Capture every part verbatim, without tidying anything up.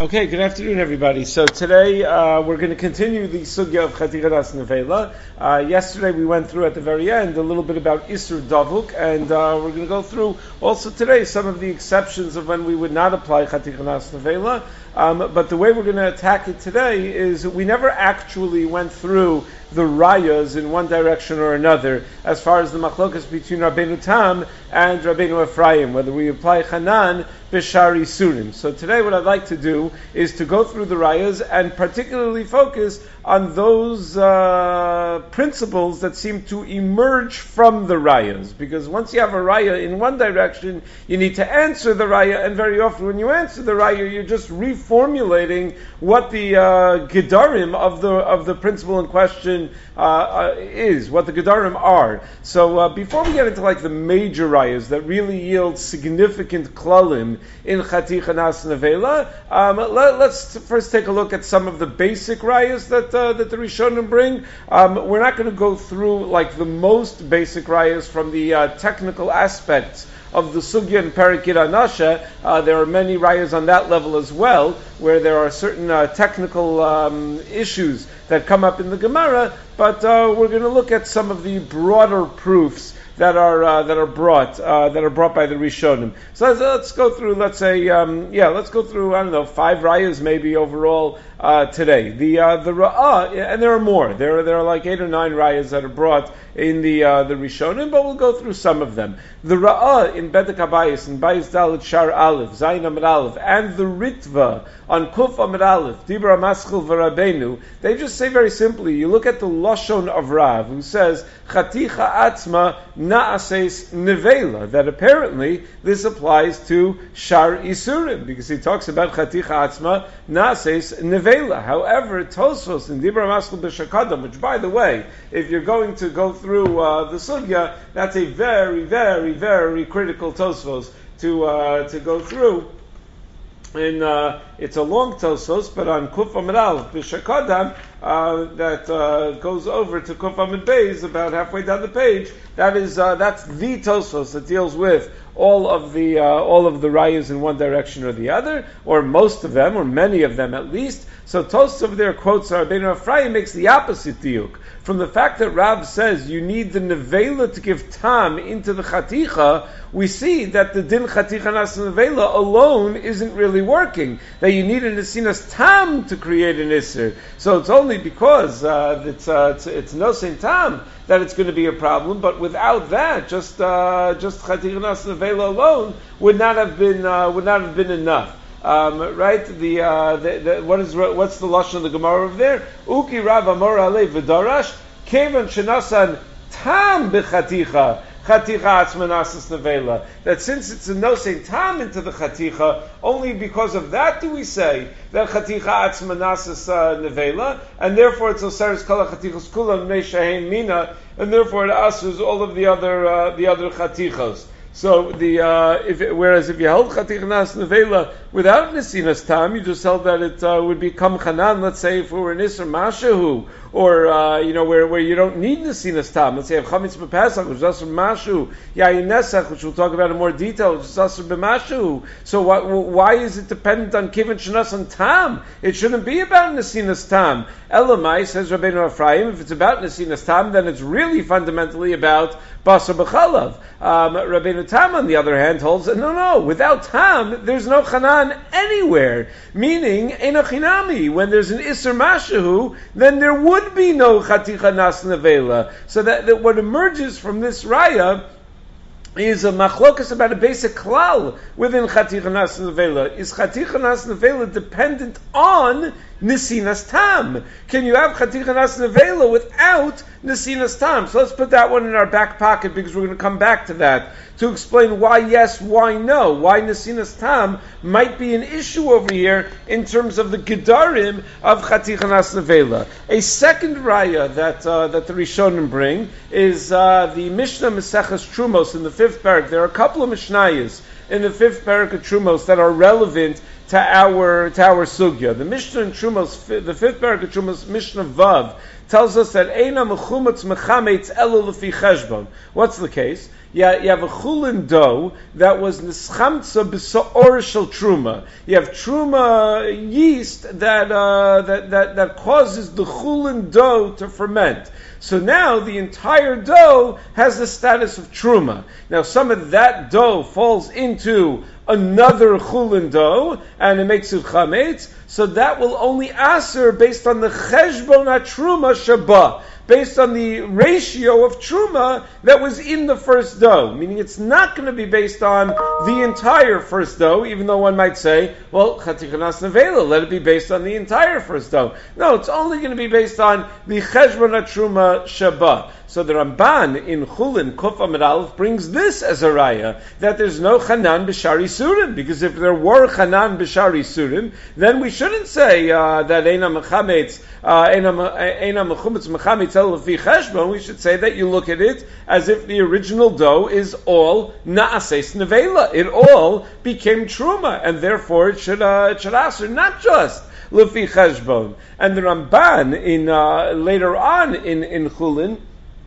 Okay, good afternoon, everybody. So today uh, we're going to continue the sugya of Chatichanas Nevela. Uh, yesterday we went through at the very end a little bit about Isur Davuk, and uh, we're going to go through also today some of the exceptions of when we would not apply Chatichanas Nevela. Um, but the way we're going to attack it today is we never actually went through the rayas in one direction or another as far as the machlokas between Rabbeinu Tam and Rabbeinu Ephraim, whether we apply Chanan b'shar Isurim. So today what I'd like to do is to go through the rayas and particularly focus on those uh, principles that seem to emerge from the rayas. Because once you have a raya in one direction, you need to answer the raya, and very often when you answer the raya, you're just reformulating what the uh, gedarim of the of the principle in question uh, uh, is, what the gedarim are. So uh, before we get into like the major rayas that really yield significant klalim in Chatichanas Nevela, um, let, let's first take a look at some of the basic rayas that uh, that the Rishonim bring. Um, we're not going to go through like the most basic rayas from the uh, technical aspects of the sugya and Parakid Anasha. Uh, there are many rayas on that level as well, where there are certain uh, technical um, issues that come up in the Gemara, but uh, we're going to look at some of the broader proofs that are uh, that are brought uh, that are brought by the Rishonim. So let's, let's go through. Let's say, um, yeah, let's go through. I don't know, five rayas maybe overall uh, today. The uh, the Ra'ah, and there are more. There are there are like eight or nine rayas that are brought in the uh, the Rishonim, but we'll go through some of them. The Ra'ah in Bedek Habayis, in Bayis Dalet Shar Aleph, Zayin Amid Aleph, and the Ritva on Kuf Amid Aleph, Dibra Maschil V'Rabbeinu, they just say very simply, you look at the Lashon of Rav, who says, Chaticha Atzma Na'ases Nevela, that apparently this applies to Shar Isurim, because he talks about Chaticha Atzma Na'ases Nevela. However, Tosfos in Dibra Maschil B'Shakadam, which by the way, if you're going to go through uh, the Sugya, that's a very, very, very critical Tosfos to uh, to go through. And uh, it's a long Tosfos, but on Kuf Amid Aleph B'Shakadam, uh, that uh, goes over to Kuf Amid Beis, about halfway down the page. That is uh, that's the Tosfos that deals with all of the uh, all of the rayas in one direction or the other, or most of them, or many of them at least. So Tosfos of their quotes are Rabbeinu Ephraim makes the opposite diuk. From the fact that Rav says you need the nevela to give tam into the chaticha, we see that the din chaticha nas nevela alone isn't really working. That you need an nesinas tam to create an isser. So it's only because uh, it's uh, it's, it's nosein tam that it's going to be a problem. But without that, just uh, just chaticha nas nevela alone would not have been uh, would not have been enough. Um, right? The, uh, the, the what is what's the lashon of the Gemara over there? Uki Rav Amor Alei V'Darash Kevan Shenasan Tam B'Chaticha Chaticha Atzma Nasas Nevela. That since it's a nosein tam into the chaticha, only because of that do we say that Chaticha Atzma Nasas Nevela, and therefore it's Oseres Kala Chatichos Kulam Mei Shehein Mina, and therefore it asers all of the other uh, the other chatichos. So the uh, if it, whereas if you held Chatichanas Nevela without Nesinas Tam, you just held that it uh, would become Chanan. Let's say if it were Nisr Mashahu, or uh, you know where, where you don't need Nesinas Tam. Let's say if Chametz B'Pesach, which is Asr B'Mashu, Yayin Nesach, which we'll talk about in more detail, which is Asr B'Mashu. So why, why is it dependent on Kivan Shenas and Tam? It shouldn't be about Nesinas Tam. Elamai, says Rabbeinu Ephraim, if it's about Nesinas Tam, then it's really fundamentally about Basar B'Chalav. Um, Rabbeinu Tam, on the other hand, holds that no, no, without Tam, there's no Chanan anywhere. Meaning, Enochinami, when there's an Isser Mashahu, then there would be no Chaticha Nas Nevela. So that, that what emerges from this raya is a machlokas about a basic klal within Chaticha Nas Nevela. Is Chaticha Nas Nevela dependent on Nesinas Tam? Can you have Chaticha Nas Nevela without Nesinas Tam? So let's put that one in our back pocket, because we're going to come back to that to explain why yes, why no, why Nesinas Tam might be an issue over here in terms of the gedarim of Chaticha Nas Nevela. A second raya that uh, that the Rishonim bring is uh, the Mishnah Maseches Trumos in the fifth parak. There are a couple of Mishnayos in the fifth parak of Trumos that are relevant to our to our sugya. The Mishnah in Trumos, the fifth parak of Trumos, Mishnah Vav, tells us that Eina Mechumatz Mechametz Elu Lefi Cheshbon. What's the case? Yeah, you have a chulin dough that was nischamtza b'sa'or shel truma. You have truma yeast that, uh, that that that causes the chulin dough to ferment. So now the entire dough has the status of truma. Now some of that dough falls into another chulin dough, and it makes it chametz. So that will only aser based on the cheshbon truma shaba, based on the ratio of truma that was in the first dough. Meaning it's not going to be based on the entire first dough, even though one might say, well, chatichanas nevela, let it be based on the entire first dough. No, it's only going to be based on the cheshbon truma shaba. So the Ramban in Chulin Kuf Amud Aleph brings this as a raya, that there's no Chanan b'shari surim, because if there were Chanan b'shari surim, then we shouldn't say uh, that Eina Mechametz Eina Mechumetz Mechametz El Lefi Cheshbon. We should say that you look at it as if the original dough is all Na'ases Nevela. It all became Truma, and therefore it should uh, it should answer not just Lefi Cheshbon. And the Ramban in uh, later on in in Chulin,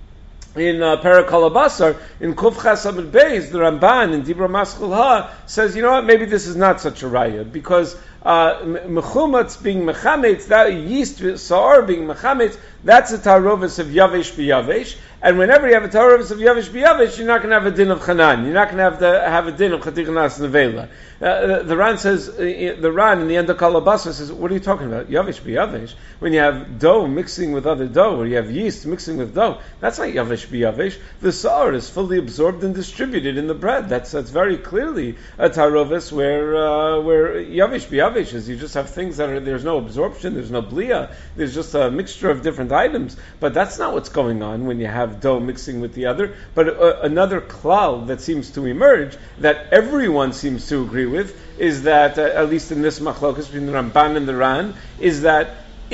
in uh, Parakal Basar, in Kuf Chasam Beis, the Ramban in Dibra Maschil Ha says, you know what, maybe this is not such a raya, because uh, Mechumatz being Mechametz, that yeast, Sa'ar being Mechametz, that's a tarovis of Yavesh b'Yavesh, and whenever you have a tarovis of Yavesh b'Yavesh, you're not going to have a din of Chanan, you're not going to have to have a din of Chatichanas Nevela. Uh, the Ran says, uh, the Ran in the end of Kalabasa says, what are you talking about? Yavesh b'Yavesh? When you have dough mixing with other dough, or you have yeast mixing with dough, that's not Yavesh b'Yavesh. The Sa'ar is fully absorbed and distributed in the bread. That's that's very clearly a tarovis where uh, where Yavesh b'Yavesh is. You just have things that are, there's no absorption, there's no blia, there's just a mixture of different items. But that's not what's going on when you have dough mixing with the other. But uh, another klal that seems to emerge, that everyone seems to agree with, is that, uh, at least in this machlokas between the Ramban and the Ran, is that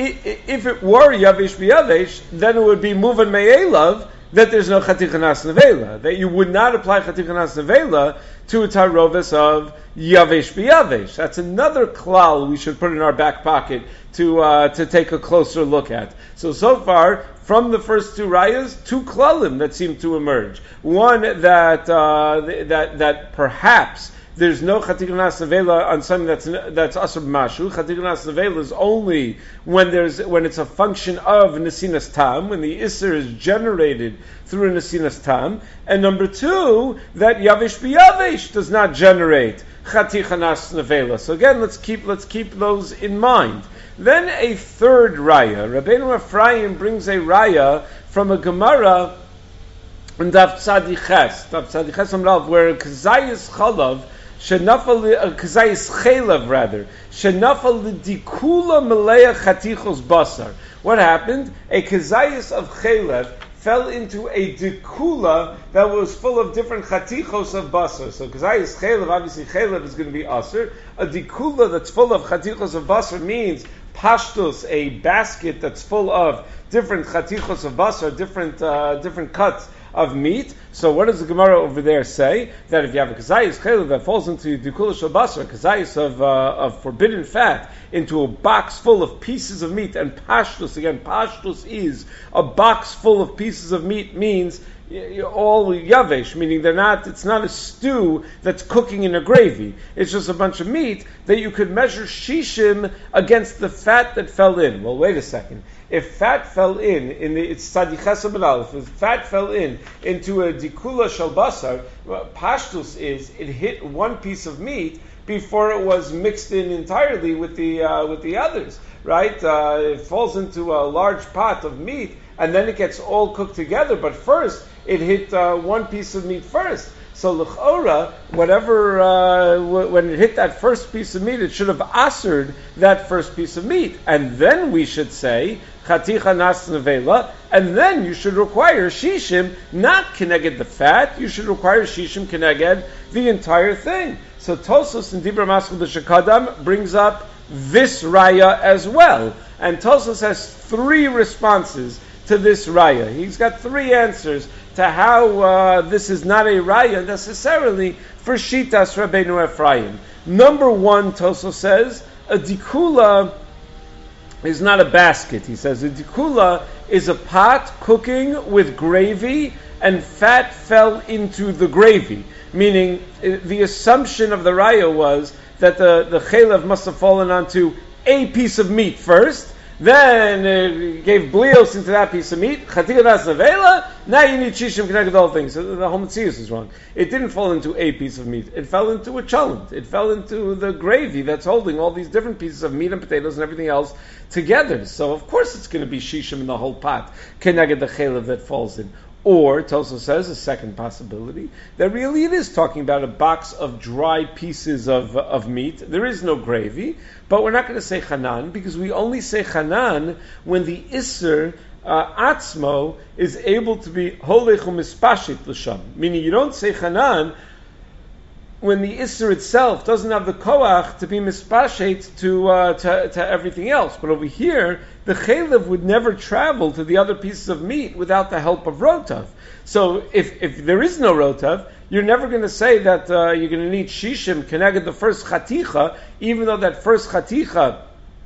if it were Yavesh b'Yavesh, then it would be Muvan Me'elav that there's no Chatichanas Nevela, that you would not apply Chatichanas Nevela to a tarovis of Yavesh b'Yavesh. That's another klal we should put in our back pocket to uh, to take a closer look at. So, so far, from the first two rayas, two klalim that seem to emerge. One that uh, that that perhaps there's no Chatichanas Nevela on something that's that's asur b'mashu. Chatichanas Nevela is only when there's when it's a function of Nesinas Tam, when the Isser is generated through a Nesinas Tam. And number two, that Yavesh b'Yavesh does not generate Chatichanas Nevela. So again, let's keep let's keep those in mind. Then a third raya. Rabbeinu Ephraim brings a raya from a Gemara in Daf Tzadiches, Daf Tzadiches Amrav, where Kazayis Chalav, Shenafal Kazayis Chelav rather, Shenafal Dikula Meleya Chatichos Basar. What happened? A Kazayis of Chelav fell into a dikula that was full of different chatichos of basar. So kazayis chelav, obviously chelav is going to be asur. A dikula that's full of chatichos of basar means pashtos, a basket that's full of different chatichos of basar, different uh, different cuts of meat. So what does the Gemara over there say? That if you have a kazayis chelav that falls into dikula shel basar, kazayis of uh, of forbidden fat, into a box full of pieces of meat, and pashtus, again, pashtus is a box full of pieces of meat, means all yavesh, meaning they're not, it's not a stew that's cooking in a gravy. It's just a bunch of meat that you could measure shishim against the fat that fell in. Well, wait a second. If fat fell in, in the, it's tzadiches amud aleph, if fat fell in into a dikula shel basar, pashtus is, it hit one piece of meat before it was mixed in entirely with the uh, with the others, right? Uh, it falls into a large pot of meat, and then it gets all cooked together. But first, it hit uh, one piece of meat first. So l'chora, whatever uh, w- when it hit that first piece of meat, it should have asered that first piece of meat, and then we should say chaticha nas nevela, and then you should require shishim, not keneged the fat. You should require shishim keneged the entire thing. So Tosfos in Dibra Maschil B'Shekadam brings up this raya as well, and Tosfos has three responses to this raya. He's got three answers to how uh, this is not a raya necessarily for Shitas Rabbeinu Ephraim. Number one, Tosfos says, a dikula is not a basket. He says a dikula is a pot cooking with gravy and fat fell into the gravy. Meaning, the assumption of the raya was that the, the chaylev must have fallen onto a piece of meat first, then uh, gave blios into that piece of meat, chatika das nevela, now you need shishim connected all things. So the whole Metzius is wrong. It didn't fall into a piece of meat. It fell into a cholent. It fell into the gravy that's holding all these different pieces of meat and potatoes and everything else together. So of course it's going to be shishim in the whole pot, connected the chaylev that falls in. Or, Toso says, a second possibility, that really it is talking about a box of dry pieces of of meat. There is no gravy, but we're not going to say chanan, because we only say chanan when the isser uh, atzmo is able to be holech u'mispashit l'sham. Meaning you don't say chanan when the isser itself doesn't have the koach to be mispashet to, uh, to to everything else. But over here, the chaylev would never travel to the other pieces of meat without the help of rotav. So if if there is no rotav, you're never going to say that uh, you're going to need shishim connected the first chaticha, even though that first chaticha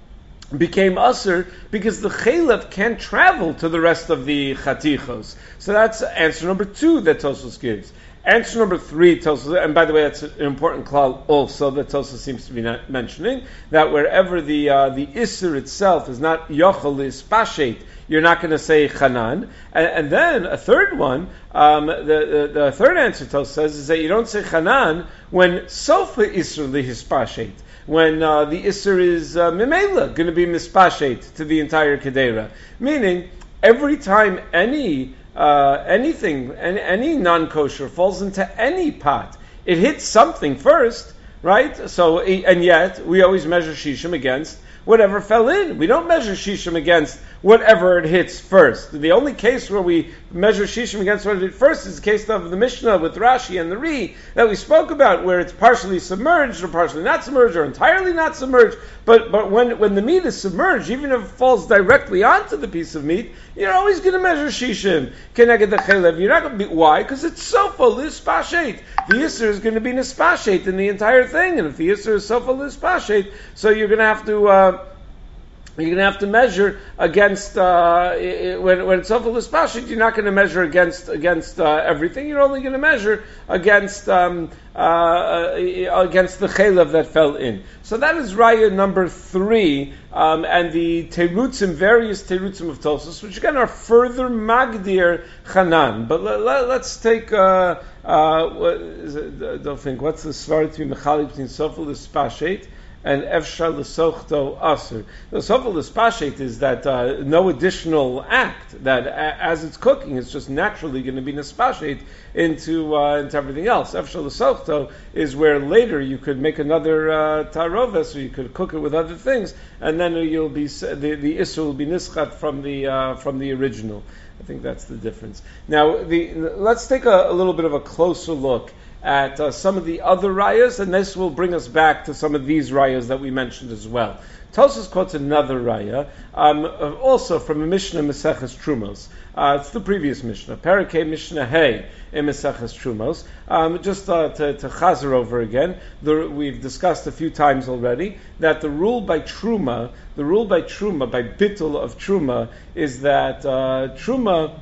became usher, because the chaylev can't travel to the rest of the chatichos. So that's answer number two that Tosfos gives. Answer number three, Tosfos, and by the way, that's an important klal also that Tosfos seems to be not mentioning, that wherever the uh, the isser itself is not yochel ispashet, you're not going to say chanan. And, and then a third one, um, the, the the third answer Tosfos says is that you don't say chanan when sofa isser lihispashet, when uh, the isser is uh, mimela going to be mispashet to the entire kedera, meaning every time any Uh, anything, any, any non-kosher falls into any pot, it hits something first, right? So, and yet, we always measure shishim against whatever fell in. We don't measure shishim against whatever it hits first. The only case where we measure shishim against what it hit first is the case of the Mishnah with Rashi and the Ri that we spoke about, where it's partially submerged or partially not submerged or entirely not submerged. But but when, when the meat is submerged, even if it falls directly onto the piece of meat, you're always going to measure shishim. Keneged the chaylev. You're not going to be, why? Because it's sofa lispashet. The yisr is going to be nispashet in the entire thing, and if the yisr is sofa lispashet, so you're going to have to uh, you're going to have to measure against uh, when when it's sofa lispashet. You're not going to measure against against uh, everything. You're only going to measure against um, uh, against the chaylev that fell in. So that is raya number three, um, and the terutzim, various terutzim of Tosfos, which again are further magdir chanan. But let, let, let's take. Uh, uh, what is it, don't think. What's the svara to be mechalik between sofa lispashet and efshar l'sochto aser? The sofa l'spashet is that uh, no additional act, that a, as it's cooking, it's just naturally going to be nispashet into uh, into everything else. Efshar l'sochto is where later you could make another uh, taroves, or you could cook it with other things, and then you'll be the the isser will be nischat from the uh, from the original. I think that's the difference. Now, the, let's take a, a little bit of a closer look at uh, some of the other rayas, and this will bring us back to some of these rayas that we mentioned as well. Tosfos quotes another raya, um, also from a Mishnah Maseches Trumos. Uh, it's the previous Mishnah, Parakeh Mishnah Hey in Maseches Trumos. Um, just uh, to, to chazer over again, the, we've discussed a few times already that the rule by Truma, the rule by Truma, by Bittul of Truma, is that uh, Truma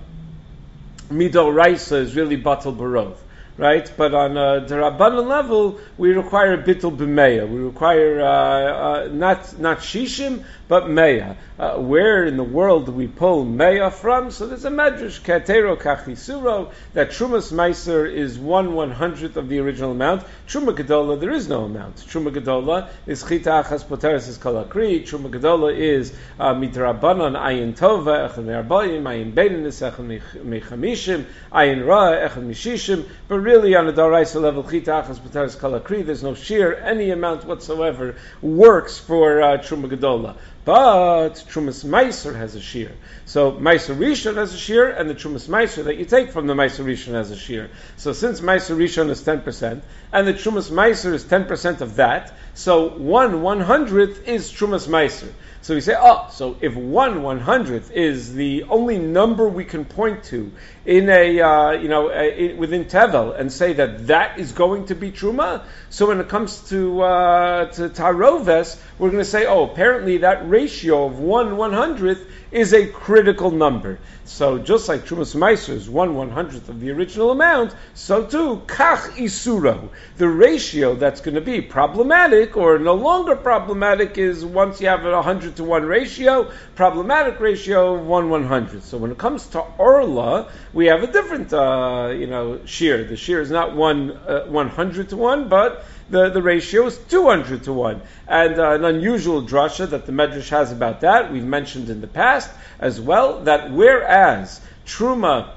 Midoraisa is really Batal Barov. Right, but on a D'Rabbanan level, we require bittul b'meya. We require uh, uh, not not shishim, but meya. Uh, where in the world do we pull meya from? So there's a medrash katero kachisuro that trumas meiser is one one hundredth of the original amount. Truma gedola there is no amount. Truma gedola is chita achas poteres is kalakri. Truma gedola is midrabanan ayin tova echad me'arbayim ayin beinin is echad mechamishim ayin ra echad mishishim. But really, on a daraisa level, chita achas poteres kalakri, there's no shear. Any amount whatsoever works for uh, truma gedola. But Trumas Meiser has a shear. So Meiser Rishon has a shear, and the Trumas Meiser that you take from the Meiser Rishon has a shear. So since Meiser Rishon is ten percent, and the Trumas Meiser is ten percent of that, so one one hundredth is Trumas Meiser. So we say, oh, so if one one hundredth is the only number we can point to in a, uh, you know, a, a, within Tevel, and say that that is going to be Truma, so when it comes to uh, to Taroves, we're going to say, oh, apparently that ratio of one one hundredth is a critical number. So just like Trumas Meiser is one one hundredth of the original amount, so too Kach Isuro, the ratio that's going to be problematic or no longer problematic is once you have a one hundred to one ratio, problematic ratio of one one hundredth. So when it comes to Orla, we have a different uh, you know shear. The shear is not one uh, one hundred to one, but the, the ratio is two hundred to one. And uh, an unusual drasha that the Medrash has about that, we've mentioned in the past as well, that whereas Truma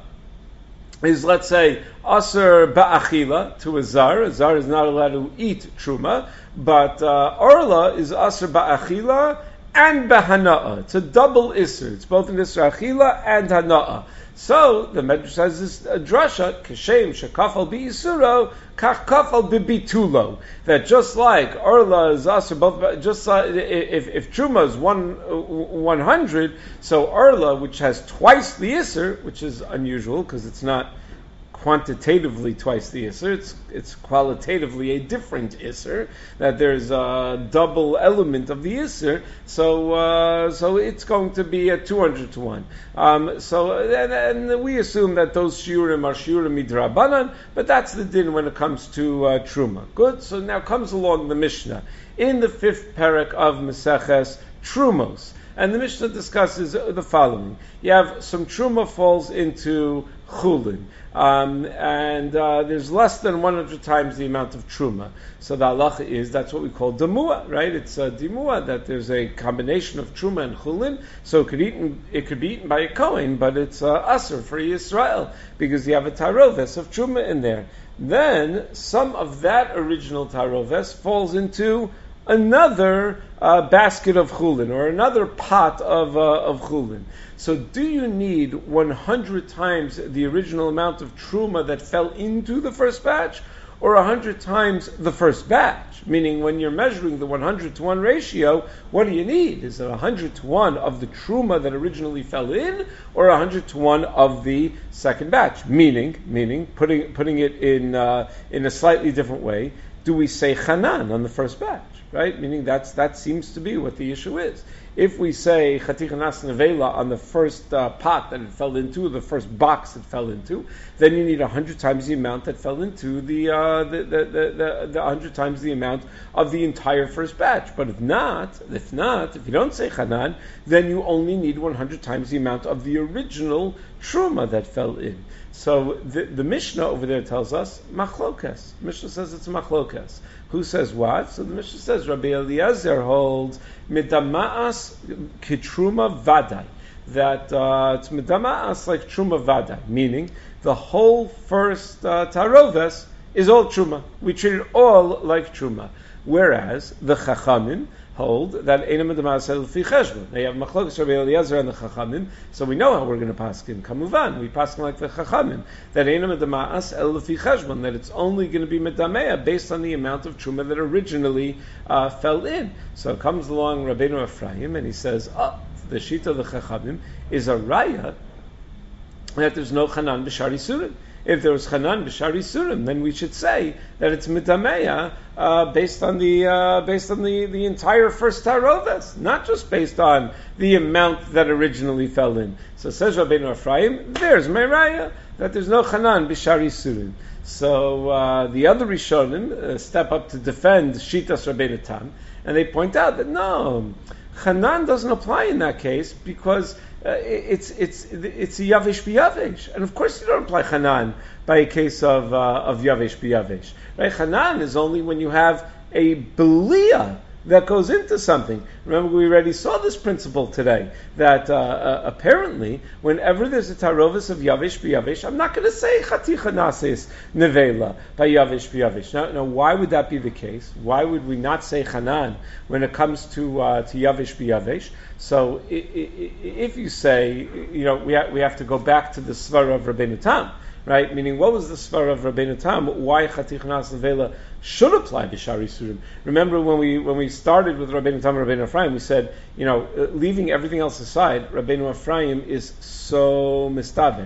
is, let's say, Aser Ba'achila to a Zar, a Zar is not allowed to eat Truma, but uh, Orla is Aser Ba'achila and B'Hana'ah. It's a double Isser. It's both an Isser Achila and Hana'ah. So the Medrash has this uh, drasha, Keshem Shekafal Bi'Isuro, Kach Kafal B'Bitulo, that just like Orla is Aser, both just like, if if Truma is one uh, one hundred, so Orla, which has twice the Isser, which is unusual because it's not quantitatively twice the Isser, it's it's qualitatively a different Isser, that there's a double element of the Isser, so uh, so it's going to be a two hundred to one. Um, so and, and we assume that those shiurim are shiurim midrabanan, but that's the din when it comes to uh, Truma. Good, so now comes along the Mishnah in the fifth parak of Meseches Trumos. And the Mishnah discusses the following. You have some Truma falls into Chulin, um, and uh, there's less than one hundred times the amount of Truma. So the halacha is, that's what we call Demua, right? It's a Demua, that there's a combination of Truma and Chulin, so it could, eaten, it could be eaten by a Kohen, but it's uh, Asr for Yisrael, because you have a Taroves of Truma in there. Then, some of that original Taroves falls into another uh, basket of chulin, or another pot of uh, of chulin. So do you need one hundred times the original amount of truma that fell into the first batch, or one hundred times the first batch? Meaning, when you're measuring the one hundred to one ratio, what do you need? Is it one hundred to one of the truma that originally fell in, or one hundred to one of the second batch? Meaning, meaning putting putting it in uh, in a slightly different way, do we say chanan on the first batch? Right? Meaning that's that seems to be what the issue is. If we say chatichanas nevela on the first uh, pot that it fell into, the first box it fell into, then you need a hundred times the amount that fell into the uh, the the the the hundred times the amount of the entire first batch. But if not, if not, if you don't say chanan, then you only need one hundred times the amount of the original truma that fell in. So the, the Mishnah over there tells us machlokas. Mishnah says it's machlokas. Who says what? So the Mishnah says Rabbi Eliezer holds midamaas kitruma vadai, that uh, it's midamaas like truma vadai, meaning the whole first uh, taroves is all truma. We treat it all like truma. Whereas the chachamim hold that einam midamaas elfi cheshbon. They have machlokas Rabbi Eliezer and the chachamim, so we know how we're going to paskin. Kamuvan, we paskin like the chachamim, that einam midamaas elfi cheshbon, that it's only going to be medamea based on the amount of truma that originally uh, fell in. So it comes along Rabbeinu Ephraim and he says, oh, the shita of the chachamim is a raya that there's no chanan b'shari surim. If there was chanan b'shari surim, then we should say that it's mitameya uh, based on the uh, based on the, the entire first taroves, not just based on the amount that originally fell in. So says Rabbeinu Ephraim, there's meraya that there's no chanan b'shari surim. So uh, the other Rishonim uh, step up to defend Shitas Rabbeinu Tam, and they point out that no, chanan doesn't apply in that case because Uh, it's it's it's a yavesh b'yavesh, and of course you don't apply chanan by a case of uh, of yavesh b'yavesh. Right? Chanan is only when you have a belia that goes into something. Remember, we already saw this principle today, that uh, uh, apparently, whenever there's a tarovis of yavesh b'yavesh, I'm not going to say chaticha nasis nevela by yavesh b'yavesh. Now, now, why would that be the case? Why would we not say chanan when it comes to uh, to yavesh b'yavesh? So, I, I, if you say, you know, we ha- we have to go back to the svara of Rabbeinu Tam, right? Meaning, what was the svara of Rabbeinu Tam? Why chaticha nas nevela should apply b'shari surim? Remember when we when we started with Rabbeinu Tam and Rabbeinu Ephraim, we said, you know, leaving everything else aside, Rabbeinu Ephraim is so mistaber.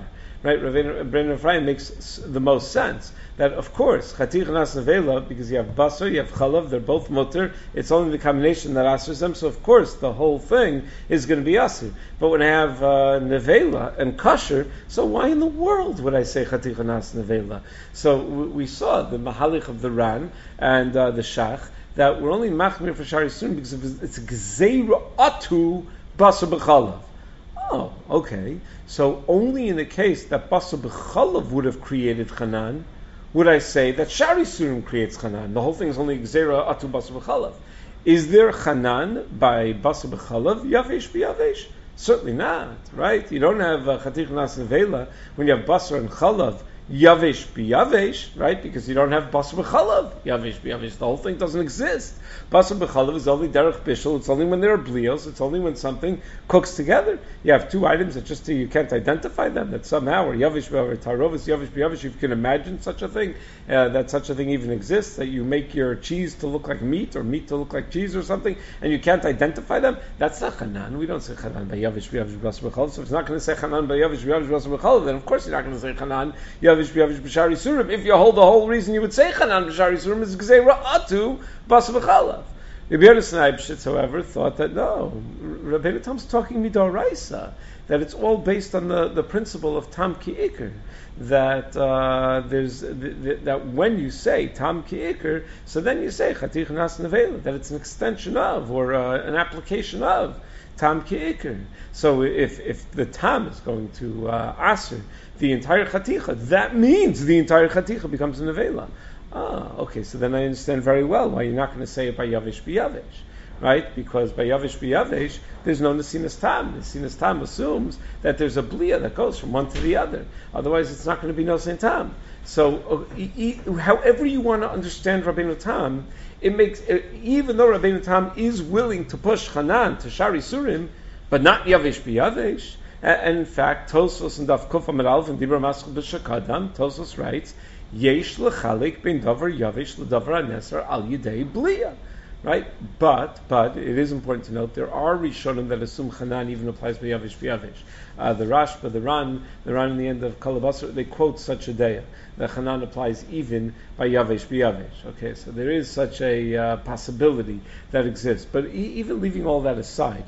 right? Rabbeinu Ephraim makes the most sense. That of course, Chaticha Nas Nevela, because you have Basar, you have Chalav, they're both mutter. It's only the combination that asers them. So of course, the whole thing is going to be asur. But when I have uh, Nevela and Kasher, so why in the world would I say Chaticha Nas Nevela? So we, we saw the Mahalich of the Ran and uh, the Shach that we're only machmir for Shari Surim because it's Gzeira Atu Basar B'Chalav. Oh, okay. So only in the case that Basar B'Chalav would have created Chanan would I say that Shari Surim creates Chanan. The whole thing is only Gzeira Atu Basar B'Chalav. Is there Chanan by Basar B'Chalav? Yavesh b'Yavesh? Certainly not, right? You don't have uh, Chatich Nas Nevela when you have Basar and Chalav. Yavesh b'Yavesh, right? Because you don't have Basar b'Chalav. Yavesh b'Yavesh. The whole thing doesn't exist. Basar b'Chalav is only derech bishul. It's only when there are blios. It's only when something cooks together. You have two items that just you can't identify them. That somehow or Yavesh b'Yavesh, Tarovis Yavesh b'Yavesh. You can imagine such a thing. Uh, that such a thing even exists. That you make your cheese to look like meat or meat to look like cheese or something, and you can't identify them. That's not Chanan. We don't say Chanan by Yavesh b'Yavesh Basar b'Chalav. So if it's not going to say Chanan by Yavesh b'Yavesh Basar b'Chalav, then of course you're not going to say Chanan Yavesh b'Yavesh b'Shari Surim. If you hold the whole reason you would say Chanan b'Shari Surim is Gzeira Atu Basar b'Chalav. Rabbi Yonasan Eibshitz, however, thought that no, Rabbeinu Tam's talking midoraisa, that it's all based on the, the principle of Tam Ki Iker, that uh, there's the, the, that when you say Tam Ki Iker, so then you say Chatich Nas Nevela, that it's an extension of or uh, an application of Tam Ki Iker. So if if the Tam is going to uh, Aser the entire Chaticha, that means the entire Chaticha becomes a Nevela. Ah, okay, so then I understand very well why you're not going to say it by Yavesh b'Yavesh, right? Because by Yavesh b'Yavesh, there's no Nesinas Tam. Nesinas Tam assumes that there's a Blia that goes from one to the other. Otherwise, it's not going to be Nosein Tam. So, uh, e- e- however you want to understand Rabbeinu Tam, it makes, uh, even though Rabbeinu Tam is willing to push Chanan to Shari Surim, but not Yavesh b'Yavesh, and in fact, Tosfos and Daf Kuf Amud Aleph and Dibra Maschil B'Shakadam, Tosfos writes, Yesh lechalik ben davar yavish ledavar aneser al yidei blia, right? But but it is important to note there are rishonim that assume Chanan even applies by yavish b'yavish. Uh, the Rashba, the Ran, the Ran in the end of Kalabasar, they quote such a day that Chanan applies even by yavish b'yavish. Okay, so there is such a uh, possibility that exists. But e- even leaving all that aside,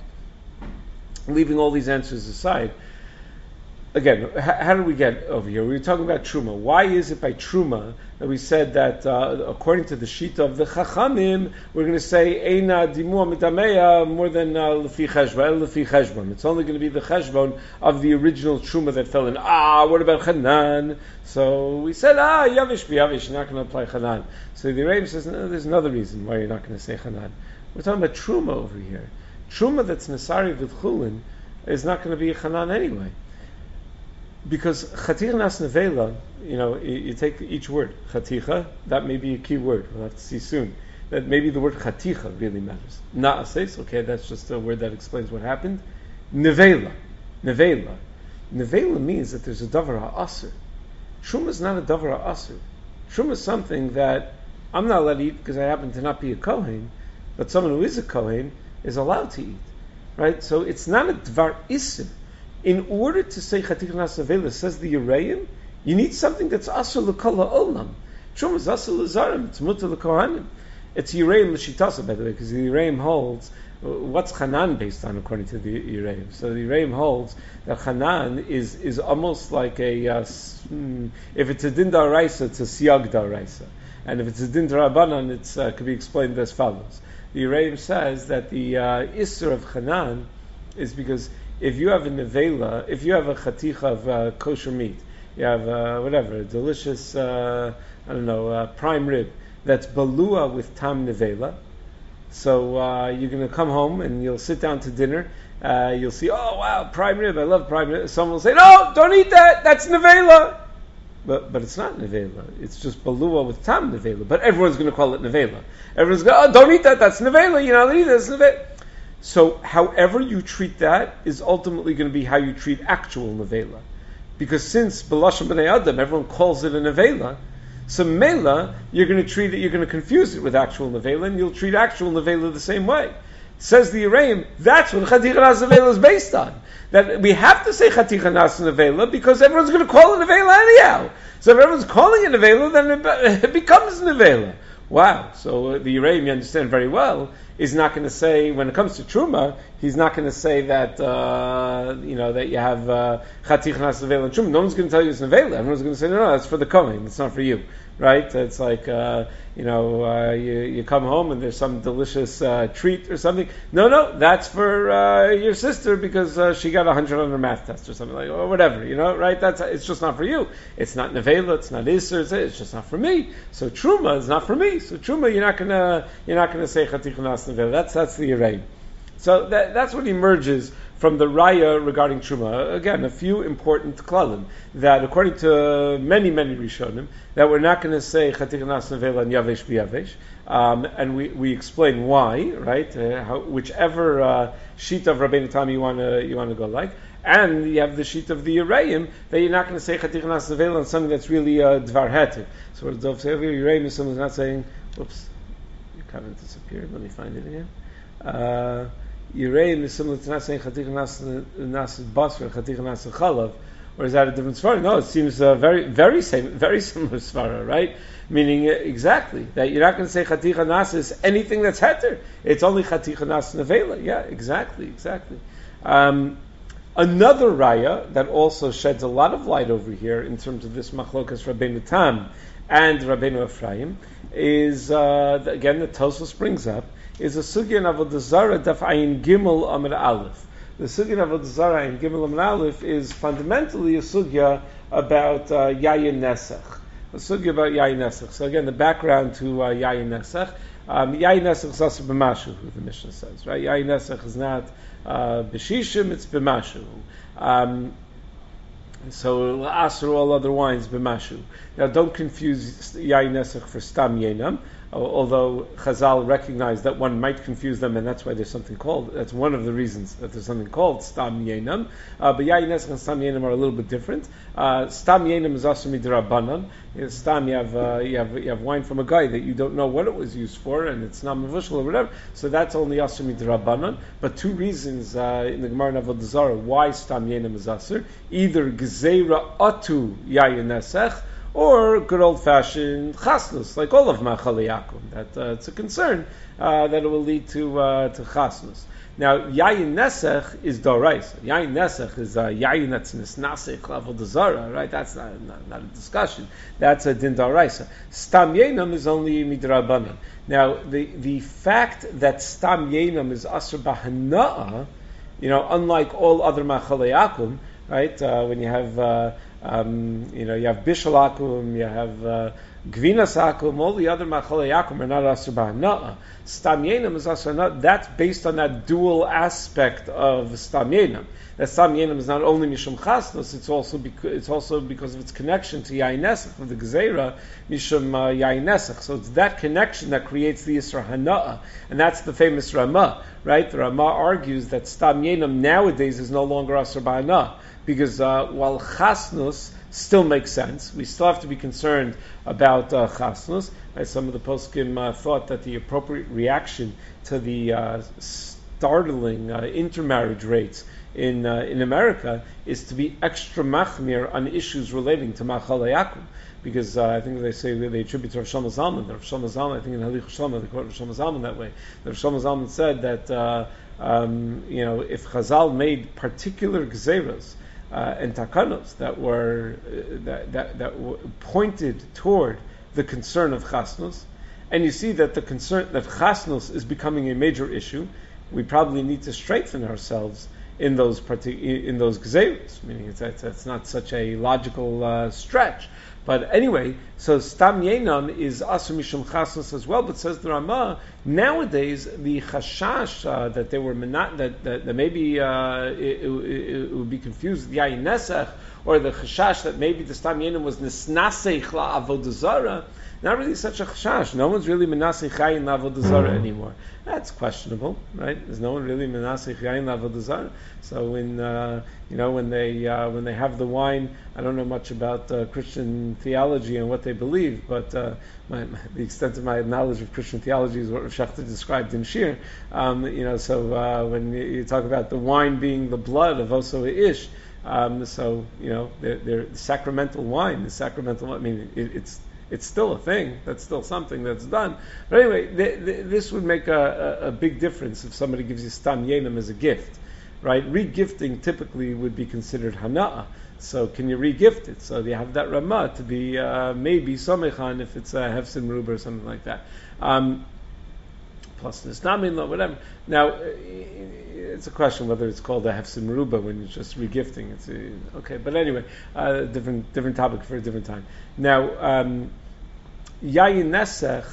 leaving all these answers aside. Again, how did we get over here? We were talking about Truma. Why is it by Truma that we said that uh, according to the Shita of the Chachamim, we're going to say Eina Dimua Mitameya more than uh, Lefi Cheshbon, Lefi Cheshbon. It's only going to be the Cheshbon of the original Truma that fell in. Ah, what about Chanan? So we said, ah, Yavish b'Yavish, you're not going to apply Chanan. So the Rebbe says, no, there's another reason why you're not going to say Chanan. We're talking about Truma over here. Truma that's Nasari with Chulin is not going to be a Chanan anyway. Because Chatich Nas Nevela, you know, you, you take each word, Chaticha, that may be a key word, we'll have to see soon. That maybe the word Chaticha really matters. Na'ases, okay, that's just a word that explains what happened. Nevela, Nevela. Nevela means that there's a Davar HaAsr. Truma is not a Davar HaAsr. Truma is something that I'm not allowed to eat because I happen to not be a Kohen, but someone who is a Kohen is allowed to eat. Right? So it's not a Dvar Isr. In order to say Chatich Nas Nevela, says the Yereim, you need something that's Asur L'Kol HaOlam. Truma is Asur L'Zarim, it's Mutar L'Kohanim. It's Yereim L'Shitasa, by the way, because the Yereim holds, what's Chanan based on according to the Yereim? So the Yereim holds that Chanan is, is almost like a, uh, if it's a Din D'Oraisa, it's a Siyag D'Oraisa. And if it's a Din D'Rabanan, it uh, could be explained as follows. The Yereim says that the uh, Isser of Chanan is because if you have a nevela, if you have a chaticha of uh, kosher meat, you have uh, whatever, a delicious, uh, I don't know, uh, prime rib that's balua with tam nevela. So uh, you're going to come home and you'll sit down to dinner. Uh, you'll see, oh wow, prime rib, I love prime rib. Someone will say, no, don't eat that, that's nevela. But but it's not nevela. It's just balua with tam nevela. But everyone's going to call it nevela. Everyone's going, oh, don't eat that, that's nevela. You know, don't eat that, that's nevela. So, however you treat that is ultimately going to be how you treat actual nevela, because since b'lashon b'nei adam everyone calls it a nevela, so mela you're going to treat it, you're going to confuse it with actual nevela, and you'll treat actual nevela the same way. Says the Yereim, that's what Chatich Nas Nevela is based on. that we have to say Chaticha Nas Nevela because everyone's going to call it Nevela anyhow. So if everyone's calling it Nevela, then it, it becomes Nevela. Wow. So the Yereim, you understand very well, is not going to say, when it comes to Truma, he's not going to say that, uh, you know, that you have Chaticha Nas Nevela and Truma. No one's going to tell you it's Nevela. Everyone's going to say, no, no, that's for the Kohen. It's not for you. Right? It's like, uh, you know, uh, you, you come home and there's some delicious uh, treat or something. No, no, that's for uh, your sister because uh, she got a hundred on her math test or something like, or whatever, you know, right? That's it's just not for you. It's not nevela, it's not iser, it's, it's just not for me. So truma is not for me. So truma, you're not gonna you're not gonna say chaticha nas nevela. That's that's the array. So that, that's what emerges from the raya regarding truma. Again, a few important klalim that, according to many many rishonim, that we're not going to say chaticha nas nevela and yavesh b'yavesh, um, and we, we explain why, right? Uh, how, whichever uh, sheet of Rabbeinu Tam you want to you want to go like, and you have the sheet of the Yereim that you're not going to say chaticha nas nevela on something that's really uh, dvar heter. So what does Dov say? Yereim is someone's not saying. Whoops, your comment disappeared. Let me find it again. Uh, Yereim is similar to not saying Chaticha Nas Basra, Chaticha Nas Chalav, or is that a different svara? No, it seems uh, very, very same, very similar svara, right? Meaning uh, exactly that you're not going to say Chaticha Nas is anything that's heter. It's only Chaticha Nas Nevela. Yeah, exactly, exactly. Um, another raya that also sheds a lot of light over here in terms of this machlokas Rabbeinu Tam and Rabbeinu Ephraim is uh, again the Tosfos brings up. Is a sugya in Avodah Zarah daf ayin gimel amid aleph. The sugya in Avodah Zarah ayin gimel amid aleph is fundamentally a sugya about uh, yayin nesach. A sugya about yayin nesach. So again, the background to uh, yayin nesach. Um, yayin nesach is also b'mashu, the Mishnah says, right? Yayin nesach is not uh, b'shishim, it's b'mashu. Um, So asr all other wines b'mashu. Now don't confuse yayin nesach for stam yenam. Although Chazal recognized that one might confuse them, and that's why there's something called. That's one of the reasons that there's something called stam yenam. Uh, but yayin nesach and stam yenam are a little bit different. Uh, stam yenam is also midrabanan. Stam you have uh, you have you have wine from a guy that you don't know what it was used for, and it's not mavushal or whatever. So that's only asur midrabanan. But two reasons uh, in the Gemara in Avodah Zarah why stam yenam is asur: either gezeira atu yayin nesach, or good old-fashioned chasnus, like all of Machal Yaakov. That uh, it's a concern uh, that it will lead to uh, to chasnus. Now, yayin nesech is doraisa. Yayin nesech is uh, yayin that's nisnasech Avodah Zarah, right? That's not, not, not a discussion. That's a din doraisa. Stam yenam is only midrabanan. Now, the the fact that stam yenam is asr b'hana'ah, you know, unlike all other Machal Yaakov, right? Uh, when you have uh, Um, you know, you have bishul akum, you have uh, gvinas akum, all the other machalei akum are not asur b'hana'ah. Stam yenam is asur b'hana'ah. That's based on that dual aspect of stam yenam. That stam yenam is not only mishum chasnos, it's also because it's also because of its connection to yayin nesach, of the gezeira mishum uh, yayin nesach. So it's that connection that creates the yisra hana'ah, and that's the famous Ramah, right? The Ramah argues that stam yenam nowadays is no longer asur b'hana'ah. Because uh, while chasnus still makes sense, we still have to be concerned about uh, chasnus. Right? Some of the poskim uh, thought that the appropriate reaction to the uh, startling uh, intermarriage rates in uh, in America is to be extra machmir on issues relating to Machal Yaakov. Because uh, I think they say they attribute to Rav Shlomo Zalman. Rav Shlomo Zalman, I think in Halich Shlomo, they quote Rav Shlomo Zalman that way. Rav Shlomo Zalman said that uh, um, you know, if Chazal made particular gzeros Uh, and takanos that were uh, that that, that w- pointed toward the concern of chasnus, and you see that the concern that chasnus is becoming a major issue, we probably need to strengthen ourselves in those partic- in those gzeros. Meaning it's, it's it's not such a logical uh, stretch. But anyway, so stam yenam is asur mishum chasnus as well. But says the Ramah, nowadays the chashash uh, that they were menat, that, that that maybe uh, it, it, it would be confused with yayin nesach, or the chashash that maybe the stam yenam was nisnasech la avodah zarah. not really such a chashash. No one's really menasich yayin la'avodah zarah anymore. That's questionable, right? Is no one really menasich yayin la'avodah zarah? So when uh, you know when they uh, when they have the wine, I don't know much about uh, Christian theology and what they believe, but uh, my, my, the extent of my knowledge of Christian theology is what Rav Shechter described in Shir. Um, you know, so uh, when you, you talk about the wine being the blood of Oso Ish, um, so you know, they're, they're the sacramental wine, the sacramental. I mean, it, it's it's still a thing. That's still something that's done. But anyway, th- th- this would make a, a, a big difference if somebody gives you stam yenim as a gift. Right, regifting typically would be considered hana'ah. So can you regift it? So you have that ramah to be uh, maybe somechan if it's a hefsin ruba or something like that. Um, plus the stamin law, whatever. Now it's a question whether it's called a hefsin ruba when you're just regifting. It's a, okay, but anyway, uh, different different topic for a different time. Now um, yayin nesech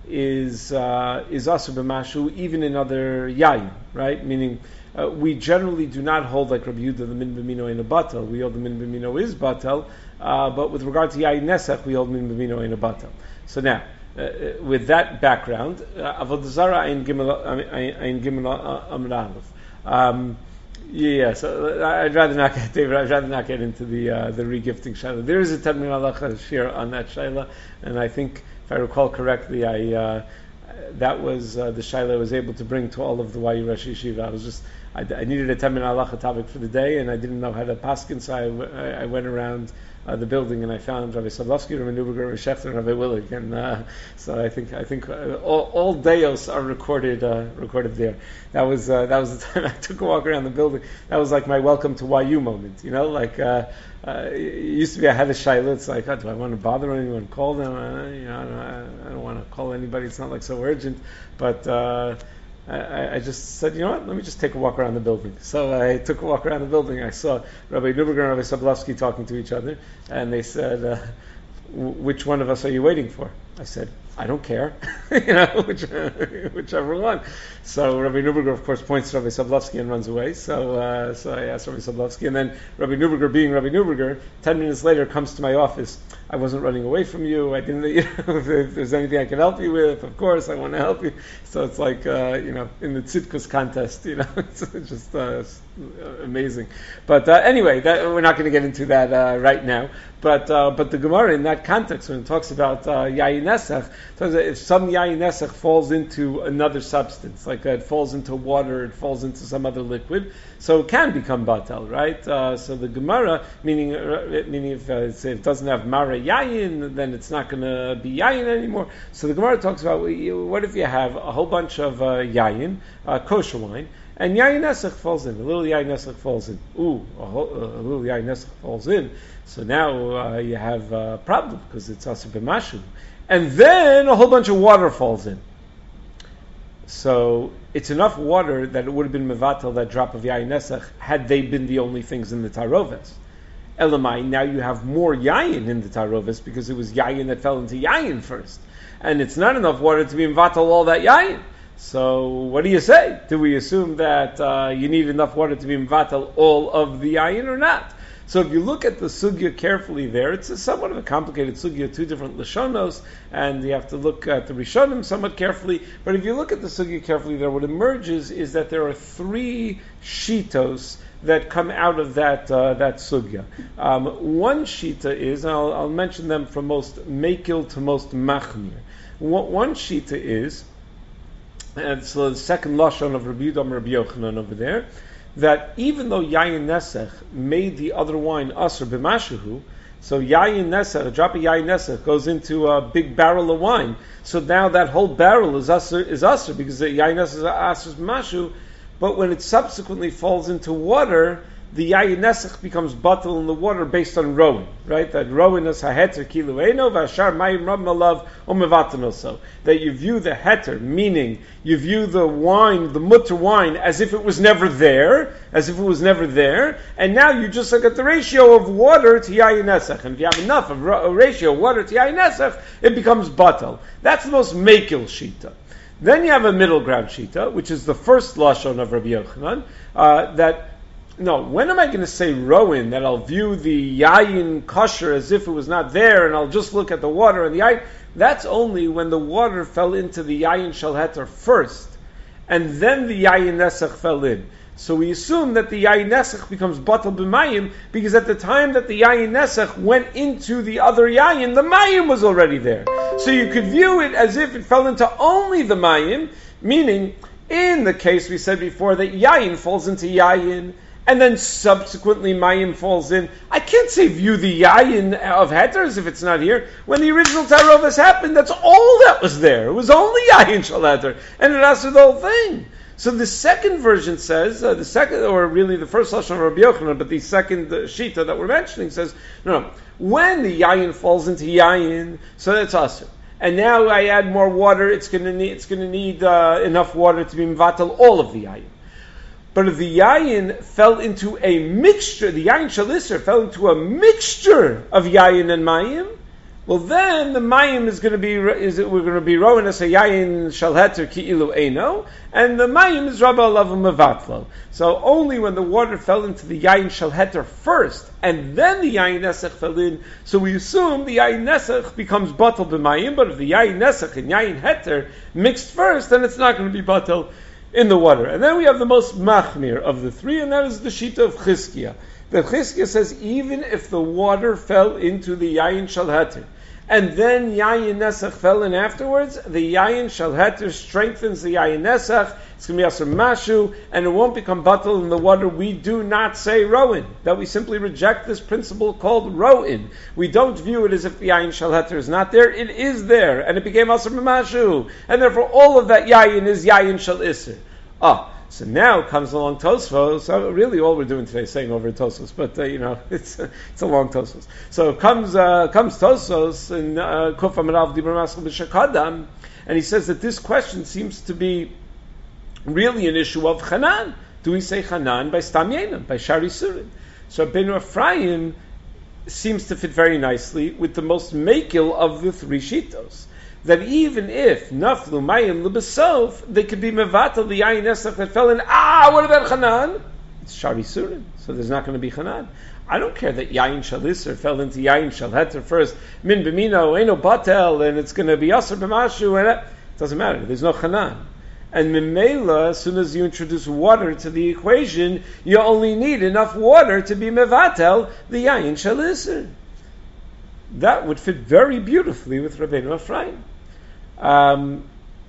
is uh, is asur b'mashu even in other yayin, right? Meaning. Uh, we generally do not hold like Rabbi Yehuda the min b'mino in a batel. We hold the min b'mino is batel, uh, but with regard to yayin nesech, we hold min b'mino in a batel. So now, uh, with that background, avodah zarah ayin gimel ayin gimel amud aleph. Um, yeah, so I'd rather not get David. I'd rather not get into the uh, the regifting shayla. There is a ten min halacha shir on that shayla, and I think if I recall correctly, I. Uh, that was uh, the shayla I was able to bring to all of the Y U Rosh Yeshiva. I was just, I, I needed a ten minute halacha topic for the day, and I didn't know how to paskin, so I, w- I went around uh, the building and I found Rabbi Sadlovsky, Rabbi Neuberger, Rabbi Shechter, and Rabbi Willig, and uh, so I think I think uh, all, all dayos are recorded uh, recorded there. That was uh, that was the time I took a walk around the building. That was like my welcome to Y U moment, you know, like. Uh, Uh, it used to be I had a shayla. It's like, oh, do I want to bother anyone? Call them? Uh, you know, I don't, I don't want to call anybody. It's not like so urgent. But uh, I, I just said, you know what? Let me just take a walk around the building. So I took a walk around the building. I saw Rabbi Neuberger and Rabbi Sablovsky talking to each other, and they said, uh, "Which one of us are you waiting for?" I said, I don't care, you know, which, uh, whichever one. So Rabbi Neuberger, of course, points to Rabbi Sablovsky and runs away. So uh, so I asked Rabbi Sablovsky, and then Rabbi Neuberger, being Rabbi Neuberger, ten minutes later comes to my office. I wasn't running away from you. I didn't, you know, if, if there's anything I can help you with, of course, I want to help you. So it's like, uh, you know, in the Tzidkus contest, you know, it's just uh, it's amazing. But uh, anyway, that, we're not going to get into that uh, right now. But uh, but the Gemara in that context, when it talks about uh, yayin nesach, if some yayin nesach falls into another substance, like uh, it falls into water, it falls into some other liquid, so it can become batel, right? Uh, so the Gemara, meaning uh, meaning if, uh, if it doesn't have mara yayin, then it's not going to be yayin anymore. So the Gemara talks about what if you have a whole bunch of uh, yayin, uh, kosher wine, and yayin nesach falls in. A little yayin nesach falls in. Ooh, a, whole, a little yayin nesach falls in. So now uh, you have a problem because it's asur b'mashu, and then a whole bunch of water falls in. So it's enough water that it would have been mevatel that drop of yayin nesach had they been the only things in the taroves. Elamai, now you have more yayin in the taroves because it was yayin that fell into yayin first, and it's not enough water to be mevatel all that yayin. So what do you say? Do we assume that uh, you need enough water to be mevatel all of the yayin or not? So if you look at the sugya carefully there, it's a somewhat of a complicated sugya, two different lashonos, and you have to look at the rishonim somewhat carefully. But if you look at the sugya carefully there, what emerges is that there are three shitos that come out of that uh, that sugya. Um, one shita is, and I'll, I'll mention them from most mekil to most machmir. One, one shita is, and so the second lashon of Rabbi Yudam Rabbi Yochanan over there, that even though yayin nesach made the other wine asur b'mashuhu, so yayin nesach, a drop of yayin nesach goes into a big barrel of wine. So now that whole barrel is asur, is asur because the yayin nesach is asur b'mashu. But when it subsequently falls into water, the yayin nesach becomes batel in the water based on rowing, right? That rowing is haheter kilu eno v'ashar mayim rab malav umevatanoso. That you view the heter, meaning you view the wine, the mutter wine, as if it was never there, as if it was never there, and now you just look at the ratio of water to yayin nesach, and if you have enough of a ratio of water to yayin nesach, it becomes batel. That's the most mekil shita. Then you have a middle ground shita, which is the first lashon of Rabbi Yochanan, uh, that no, when am I going to say rowan, that I'll view the yayin kosher as if it was not there, and I'll just look at the water and the yayin? That's only when the water fell into the yayin shel heter first, and then the yayin nesach fell in. So we assume that the yayin nesach becomes batal b'mayim, because at the time that the yayin nesach went into the other yayin, the mayim was already there. So you could view it as if it fell into only the mayim, meaning, in the case we said before that yayin falls into yayin, and then subsequently mayim falls in. I can't say view the yayin of heter as if it's not here. When the original tarovas happened, that's all that was there. It was only yayin shel heter, and it answered the whole thing. So the second version says, uh, the second, or really the first lashon of Rabbi Yochanan, but the second uh, shita that we're mentioning says, no, no, when the yayin falls into yayin, so that's asur. And now I add more water, it's going to need, it's going to need uh, enough water to be mevatel all of the yayin. But if the yayin fell into a mixture, the yayin shel iser fell into a mixture of yayin and mayim, well then the mayim is going to be, is it, we're going to be rowing as a yayin shel heter ki ilu eino, and the mayim is rabba alavu mevatlo. So only when the water fell into the yayin shel heter first, and then the yayin nesach fell in, so we assume the yayin nesach becomes batal b'mayim, but if the yayin nesach and yayin heter mixed first, then it's not going to be batal in the water. And then we have the most machmir of the three, and that is the shita of Chizkiah. The Chizkiah says even if the water fell into the yayin shel heter, and then yayin nesach fell in afterwards, the yayin shel heter strengthens the yayin nesach. It's going to be asur mashu, and it won't become batal in the water. We do not say roin. That we simply reject this principle called roin. We don't view it as if the yayin shel heter is not there. It is there, and it became asur mashu, and therefore all of that yayin is yayin shel iser. Ah. So now comes along Tosfos. So really, all we're doing today is saying over Tosfos, but uh, you know, it's uh, it's a long Tosfos. So comes uh, comes Tosfos and Kuf Amarav Dibur Maschil B'Shakadam, and he says that this question seems to be really an issue of Chanan. Do we say Chanan by Stam Yenim, by Shari Surim? So Rabbeinu Ephraim seems to fit very nicely with the most makil of the three shitos. That even if naflu mayim lebesof, they could be mevatel the yayin nesach that fell in. Ah, what about Chanan? It's shari surim, so there's not going to be Chanan. I don't care that yayin shel iser fell into yayin shel heter first. Min b'mino eno batel, and it's going to be aser b'mashu, and it doesn't matter. There's no Chanan. And memela, as soon as you introduce water to the equation, you only need enough water to be mevatel the yayin shel iser. That would fit very beautifully with Rabbeinu Ephraim. Um,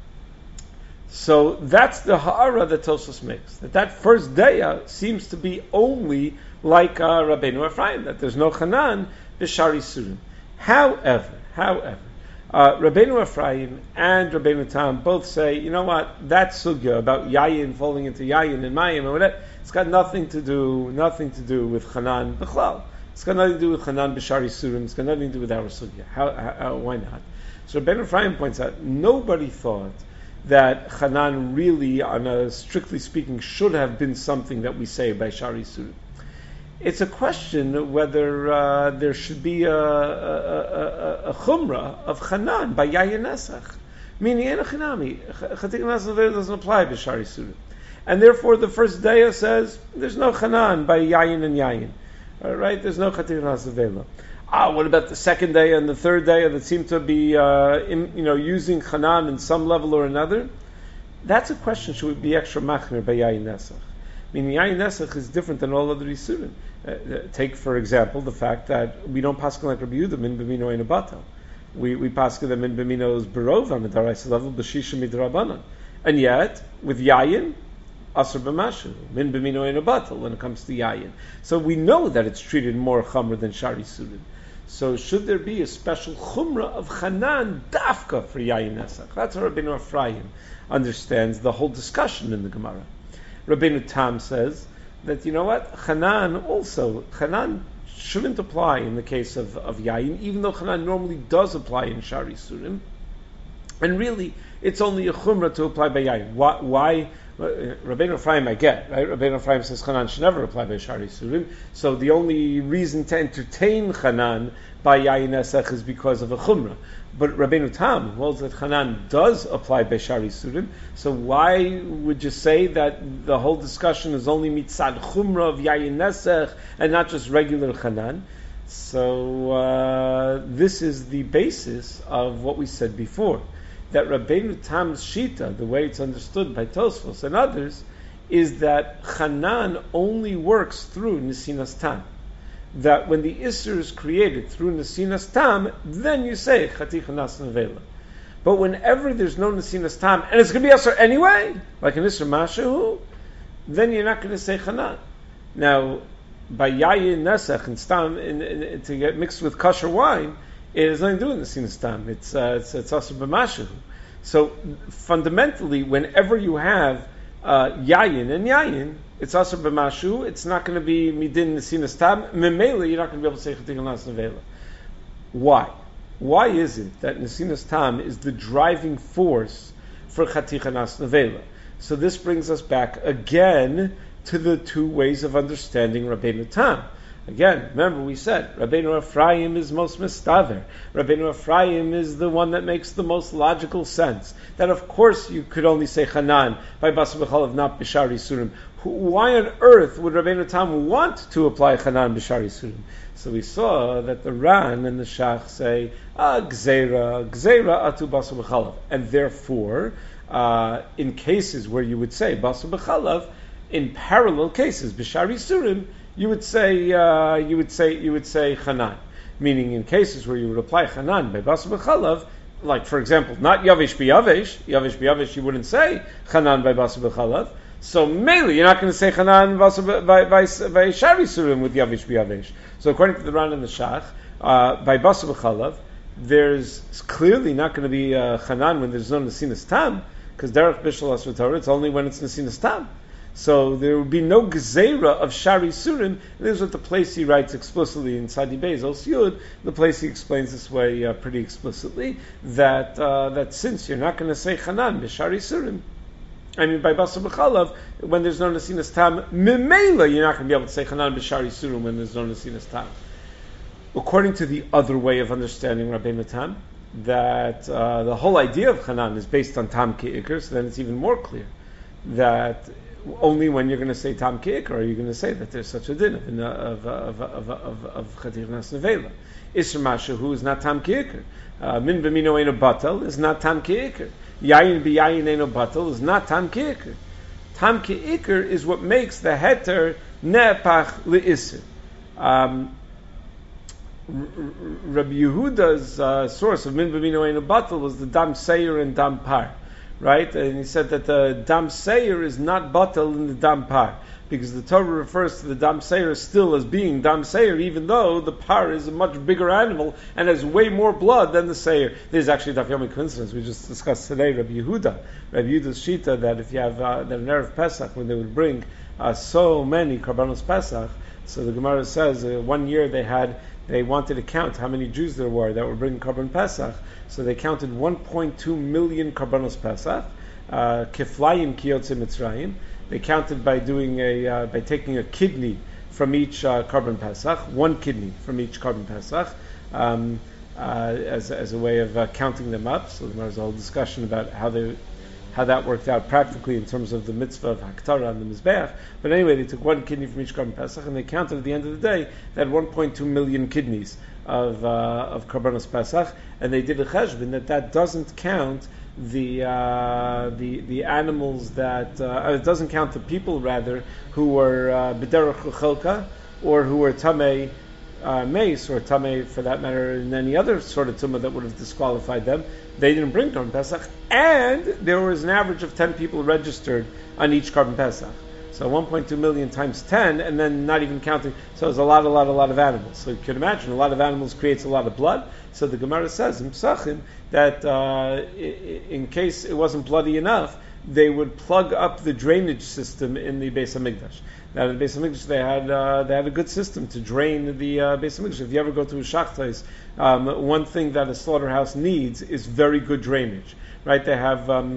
so that's the ha'ara that Tosfos makes. That that first daya seems to be only like uh, Rabbeinu Ephraim, that there's no Chanan b'shari surim. However, however, uh, Rabbeinu Ephraim and Rabbeinu Tam both say, you know what, that sugya about yayin falling into yayin and mayim and whatever, it's got nothing to do, nothing to do with Chanan b'chlal. It's got nothing to do with Chanan b'shari surim. It's got nothing to do with our sugya. How, how, why not? So Ben Ephraim points out, nobody thought that Chanan really, on a strictly speaking, should have been something that we say by Shari Surim. It's a question whether uh, there should be a, a, a, a chumrah of Chanan by Yayin Nesach. Meaning, Ena Chanami, Chatik Nesach doesn't apply by Shari Surim. And therefore, the first daya says, there's no Chanan by Yayin and Yayin. All right, there's no Chatik Nesach. Ah, what about the second day and the third day that seem to be, uh, in, you know, using Chanan in some level or another? That's a question. Should we be extra machmir by Yayin Nesach? I mean, Yayin Nesach is different than all other Yisurim. Uh, take, for example, the fact that we don't paskin like Rabbi Yehuda min b'mino ein batal. We we paskin them in b'mino's berova midaraisa level b'shisha midrabanan, and yet with Yayin, asur b'mashu min b'mino ein batal when it comes to Yayin. So we know that it's treated more chamr than Shari Surim. So should there be a special chumrah of Chanan dafka for Yayin Nesach? That's how Rabbeinu Ephraim understands the whole discussion in the Gemara. Rabbeinu Tam says that, you know what, Chanan also, Chanan shouldn't apply in the case of, of Yayin, even though Chanan normally does apply in Shari Surim. And really, it's only a chumrah to apply by Yayin. Why, why, Rabbeinu Ephraim I get, right? Rabbeinu Ephraim says Chanan should never apply by Shari Surim. So the only reason to entertain Chanan by Yayin Nesach is because of a Chumrah. But Rabbeinu Tam holds that Chanan does apply by Shari Surim. So why would you say that the whole discussion is only mitzad Chumrah of Yayin Nesach and not just regular Chanan? So uh, this is the basis of what we said before, that Rabbeinu Tam's Shita, the way it's understood by Tosfos and others, is that Chanan only works through Nesinas Tam. That when the Isser is created through Nesinas Tam, then you say Chaticha Nas Nevela. But whenever there's no Nesinas Tam, and it's going to be Isser anyway, like an Isser Mashahu, then you're not going to say Chanan. Now, by Yayin Nesach and Stam, in, in, in, to get mixed with kosher wine, it has nothing to do with Nesinas Stam. It's uh, it's it's also b'mashu. So fundamentally, whenever you have uh, Yayin and Yayin, it's also b'mashu. It's not going to be midin Nesinas Stam. Memela, you're not going to be able to say Chaticha Nas Nevela. Why? Why is it that Nesinas Tam is the driving force for Chaticha Nas Nevela? So this brings us back again to the two ways of understanding Rabbeinu Tam. Again, remember we said Rabbeinu Ephraim is most mistaver. Rabbeinu Ephraim is the one that makes the most logical sense. That of course you could only say Chanan by Basar B'chalav, not B'shari Surim. Why on earth would Rabbeinu Tam want to apply Chanan B'shari Surim? So we saw that the Ran and the Shach say ah, Gzeira, Gzeira atu Basar B'chalav, and therefore uh, in cases where you would say Basar B'chalav, in parallel cases, B'shari Surim, you would say uh, you would say you would say Chanan, meaning in cases where you would apply Chanan by Basar B'chalav, like for example, not Yavish B'Yavish, Yavish B'Yavish, you wouldn't say Chanan by Basar B'chalav. So mainly you're not going to say Chanan by by by Shari Surim with Yavish B'Yavish. So according to the Ran and the Shach, uh, by Basar B'chalav, there's clearly not going to be uh, Chanan when there's no Nesinas Tam, because Derech Bishul Asur Torah, it's only when it's Nesinas Tam. So there would be no gezeira of Shari Surim. This is what the place he writes explicitly in Sadi Beis Ol Siyud. The place he explains this way uh, pretty explicitly, that uh, that since you're not going to say Chanan b'Shari Surim, I mean by Basar B'chalav, when there's no Nesinas Tam, Memela, you're not going to be able to say Chanan b'Shari Surim when there's no Nesinas Tam. According to the other way of understanding Rabbeinu Tam, that uh, the whole idea of Chanan is based on Tam Ki'ikr, so then it's even more clear that only when you're going to say Tam Ki'ikr are you going to say that there's such a din of of of of of, of Chaticha Nas Nevela. Isser Mashahu is not Tam Ki'ikr. Uh, Min b'mino eino batal is not Tam Ki'ikr. Yayin b'yayin eino batal is not Tam Ki'ikr. Tam Ki'ikr is what makes the heter ne'epach le'isser. Um, Rabbi Yehuda's uh, source of Min b'mino eino batal was the Dam Seir and Dam Par. Right? And he said that the Dam Seir is not batal in the Dam Par, because the Torah refers to the Dam Seir still as being Dam Seir, even though the Par is a much bigger animal and has way more blood than the Seir. There's actually a Daf coincidence we just discussed today, Rabbi Yehuda. Rabbi Yehuda's Shita, that if you have uh, that an Erev Pesach, when they would bring uh, so many Karbanos Pesach, so the Gemara says uh, one year they had They wanted to count how many Jews there were that were bringing Karban Pesach, so they counted one point two million Karbanos Pesach, Kiflayim Kiyotze Mitzrayim. They counted by doing a uh, by taking a kidney from each uh, Karban Pesach, one kidney from each Karban Pesach, um, uh, as as a way of uh, counting them up. So there was a whole discussion about how they. how that worked out practically in terms of the mitzvah of Haktara and the Mizbeach. But anyway, they took one kidney from each Karban Pesach, and they counted at the end of the day that one point two million kidneys of uh, of Karbanos Pesach, and they did a cheshbon that that doesn't count the uh, the the animals that uh, it doesn't count the people rather who were b'derech uh, or who were tamei uh, mace or tamei for that matter in any other sort of tumah that would have disqualified them. They didn't bring Karban Pesach, and there was an average of ten people registered on each Karban Pesach. So one point two million times ten, and then not even counting. So it's a lot, a lot, a lot of animals. So you can imagine, a lot of animals creates a lot of blood. So the Gemara says in Psachim that uh, in case it wasn't bloody enough, they would plug up the drainage system in the Beis Hamikdash. Now, in the Beis Hamikdash, they had uh, they had a good system to drain the uh, Beis Hamikdash. If you ever go to a shachtais, um, one thing that a slaughterhouse needs is very good drainage. Right? They have um,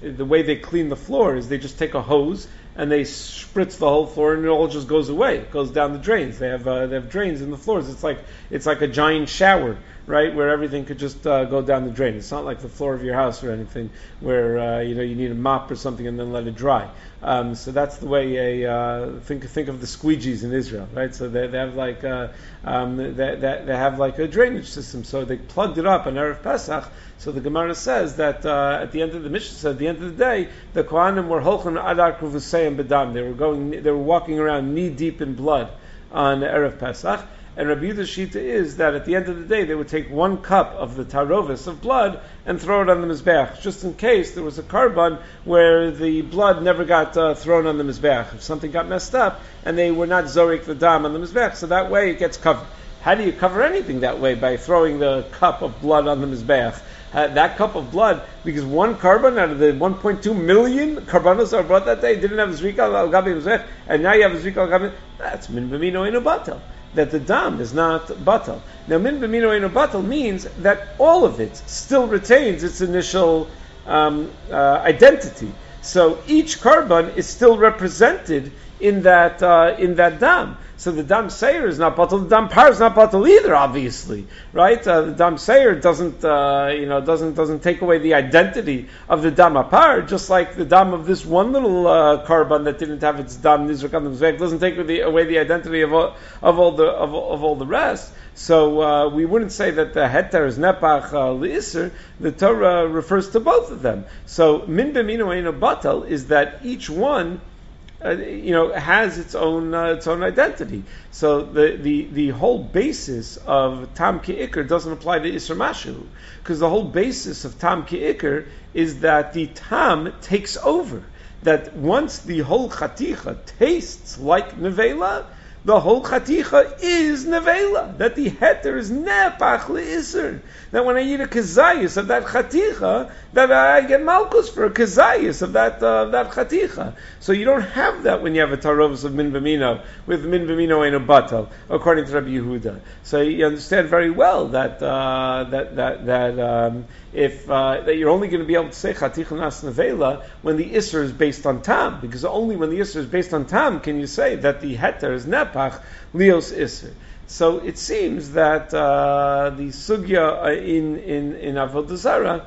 the way they clean the floor is they just take a hose and they spritz the whole floor, and it all just goes away. It goes down the drains. They have uh, they have drains in the floors. It's like it's like a giant shower, right, where everything could just uh, go down the drain. It's not like the floor of your house or anything, where uh, you know you need a mop or something and then let it dry. Um, so that's the way a uh, think think of the squeegees in Israel, right? So they, they have like uh, um, they, they, they have like a drainage system. So they plugged it up on Erev Pesach. So the Gemara says that uh, at the end of the Mishnah, so at the end of the day, the Kohanim were holchem adar kruvusayim bedam. They were going, they were walking around knee deep in blood on Erev Pesach. And Rabbi Yehuda's shita is that at the end of the day, they would take one cup of the tarovis of blood and throw it on the mizbeach, just in case there was a carbon where the blood never got uh, thrown on the mizbeach. If something got messed up and they were not zorik the dam on the mizbeach, so that way it gets covered. How do you cover anything that way? By throwing the cup of blood on the mizbeach. Uh, that cup of blood, because one carbon out of the one point two million carbonos are brought that day didn't have zrika al gabi mizbeach, and now you have zrika al gabi. That's min b'mino eno batal. That the dam is not batal. Now, min b'mino eno batal means that all of it still retains its initial um, uh, identity. So each carbon is still represented in that uh, in that dam. So the dam seir is not batal. The dam par is not batal either, obviously, right? Uh, the dam seir doesn't, uh, you know, doesn't doesn't take away the identity of the dam apar, just like the dam of this one little uh, carbon that didn't have its dam nizrak on the mizbeach doesn't take away the, away the identity of all, of all the of, of all the rest. So uh, we wouldn't say that the heter is nepach uh, li'isr. The Torah refers to both of them. So min b'mino eino batal is that each one, Uh, you know, has its own uh, its own identity. So the, the, the whole basis of tam ki'ikr doesn't apply to isra mashu, because the whole basis of tam ki'ikr is that the tam takes over. That once the whole chaticha tastes like nevela, the whole chaticha is nevela. That the heter is nepach le'isr. That when I eat a kazayis of that chaticha, that I get malchus for a kazayis of that uh, that chaticha. So you don't have that when you have a tarovus of min b'mino with min b'mino eno batal, according to Rabbi Yehuda. So you understand very well that uh, that that that um, if uh, that you're only going to be able to say chaticha nas nevela when the isser is based on tam, because only when the isser is based on tam can you say that the heter is nepach lios isser. So it seems that uh, the sugya in in in Avodah Zarah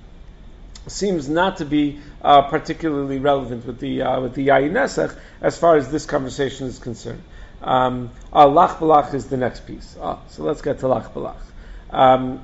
seems not to be uh, particularly relevant with the uh, with the Yayin Nesach as far as this conversation is concerned. Um, uh, Lach Balach is the next piece. Ah, so let's get to Lach Balach. Um,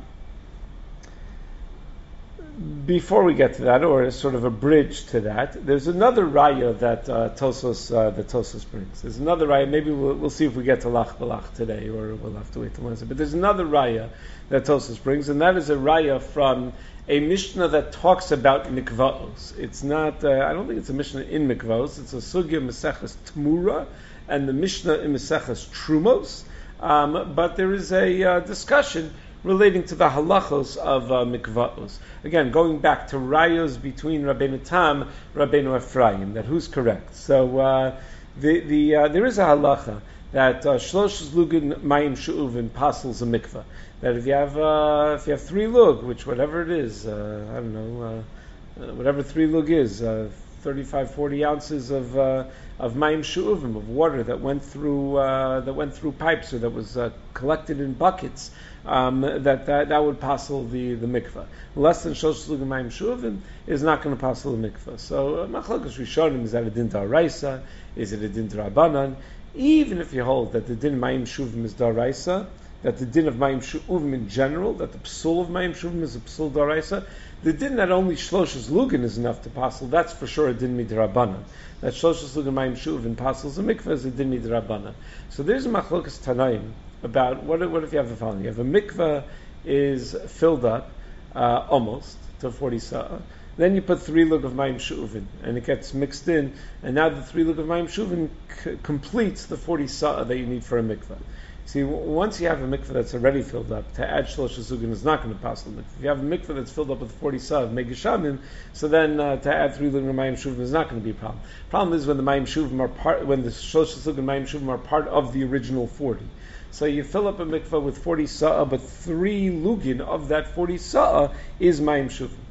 Before we get to that, or sort of a bridge to that, there's another raya that uh, Tosos uh, that Tosos brings. There's another raya. Maybe we'll, we'll see if we get to Lach Balach today, or we'll have to wait till Wednesday. But there's another raya that Tosos brings, and that is a raya from a Mishnah that talks about mikvaos. It's not. Uh, I don't think it's a Mishnah in mikvaos. It's a sugya Maseches Tmura, and the Mishnah in Maseches Trumos. Um, but there is a uh, discussion relating to the halachos of uh, mikvaos. Again, going back to rayos between Rabbeinu Tam, Rabbeinu Ephraim, that who's correct. So uh, the the uh, there is a halacha that shlosh lugin mayim shu'uvin pasels a mikvah. That if you have uh, if you have three lug, which whatever it is, uh, I don't know, uh, uh, whatever three lug is, uh, thirty-five, forty ounces of uh, of mayim shu'uvim, of water that went through uh, that went through pipes or that was uh, collected in buckets. Um, that, that that would passel the, the mikvah. Less than shosh lugim mayim shu'uvim is not going to passel the mikvah. So machlokes rishonim, is that a din daraisa? Is it a din darabanan? Even if you hold that the din mayim shu'uvim is daraisa, that the din of mayim shu'uvim in general, that the psul of mayim shu'uvim is a psul daraisa, the din that only shloshes lugin is enough to passel, that's for sure a din midrabanan. That shloshes lugin mayim shu'uvim passels the mikvah is a din midrabanan. So there's a machlokes tanaim about what, what if you have the following. You have a mikvah is filled up uh, almost to forty sa'ah. Then you put three lug of mayim shu'uvin, and it gets mixed in, and now the three lug of mayim shu'uvin c- completes the forty sa'ah that you need for a mikvah. See, w- once you have a mikvah that's already filled up, to add shlosh zugin is not going to pass the mikvah. If you have a mikvah that's filled up with forty sa'ah of megashamim, so then uh, to add three lug of mayim shu'uvin is not going to be a problem. Problem is when the mayim shu'uvin are part, when the shlosh zugin mayim shu'uvin are part of the original forty. So you fill up a mikvah with forty sa'ah, but three lugin of that forty sa'ah is mayim shuvim.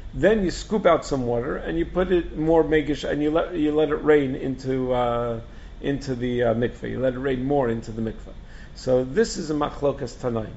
Then you scoop out some water and you put it more megish, and you let you let it rain into uh, into the uh, mikveh. You let it rain more into the mikveh. So this is a machlokas tanaim.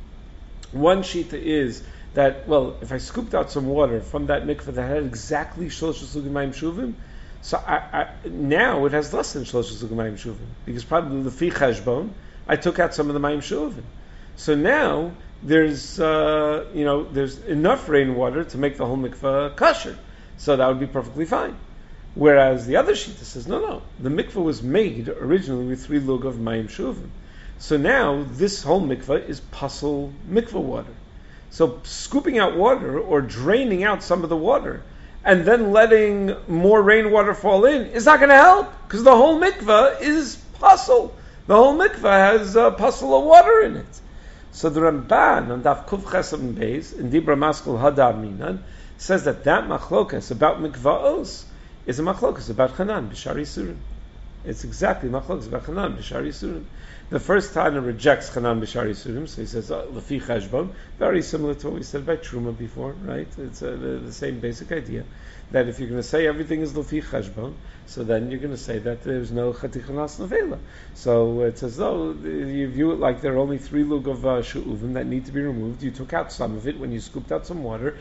One shita is that, well, if I scooped out some water from that mikveh that had exactly shlosh sugim mayim shuvim, so I, I, now it has less than shlosh sugim mayim shuvim, because probably the fi cheshbon I took out some of the mayim shuvim. So now there's uh, you know there's enough rainwater to make the whole mikveh kosher, so that would be perfectly fine. Whereas the other shita says no, no, the mikveh was made originally with three lug of mayim shuvim. So now this whole mikveh is pasul mikveh water. So scooping out water or draining out some of the water and then letting more rainwater fall in is not going to help, because the whole mikveh is pasul. The whole mikveh has uh, pasul of water in it. So the Ramban on Daf Kuf Chesam Beis in Dibra Maskul Hadar Minan says that that machlokas about mikvaos is a machlokas about Chanan b'Shar Yisurim. It's exactly machlokas about Chanan b'Shar Yisurim. The first time it rejects Chanan b'Shar Yisurim, so he says Lefi Cheshbon, very similar to what we said by Truma before, right? It's uh, the, the same basic idea, that if you're going to say everything is Lefi Cheshbon, so then you're going to say that there's no Chatichanas Nevela. So it's as though you view it like there are only three lug of uh, shu'uvim that need to be removed. You took out some of it when you scooped out some water.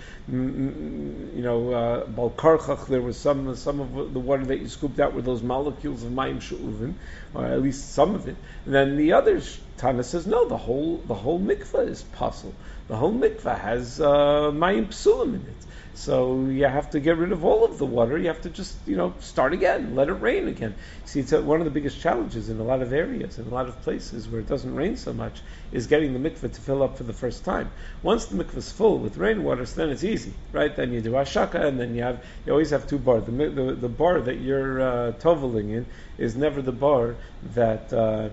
Mm, you know, uh, Balkarchach, there was some some of the water that you scooped out were those molecules of mayim shu'uvim, or at least some of it. And then the other Tana says, no, the whole the whole mikveh is pasul. The whole mikveh has uh, mayim psulim in it. So you have to get rid of all of the water. You have to just, you know, start again, let it rain again. See, it's a, one of the biggest challenges in a lot of areas, in a lot of places where it doesn't rain so much, is getting the mikveh to fill up for the first time. Once the mikveh is full with rainwater, so then it's easy, right? Then you do ashaka, and then you have, you always have two bar. The the, the bar that you're uh, toveling in is never the bar that. Uh,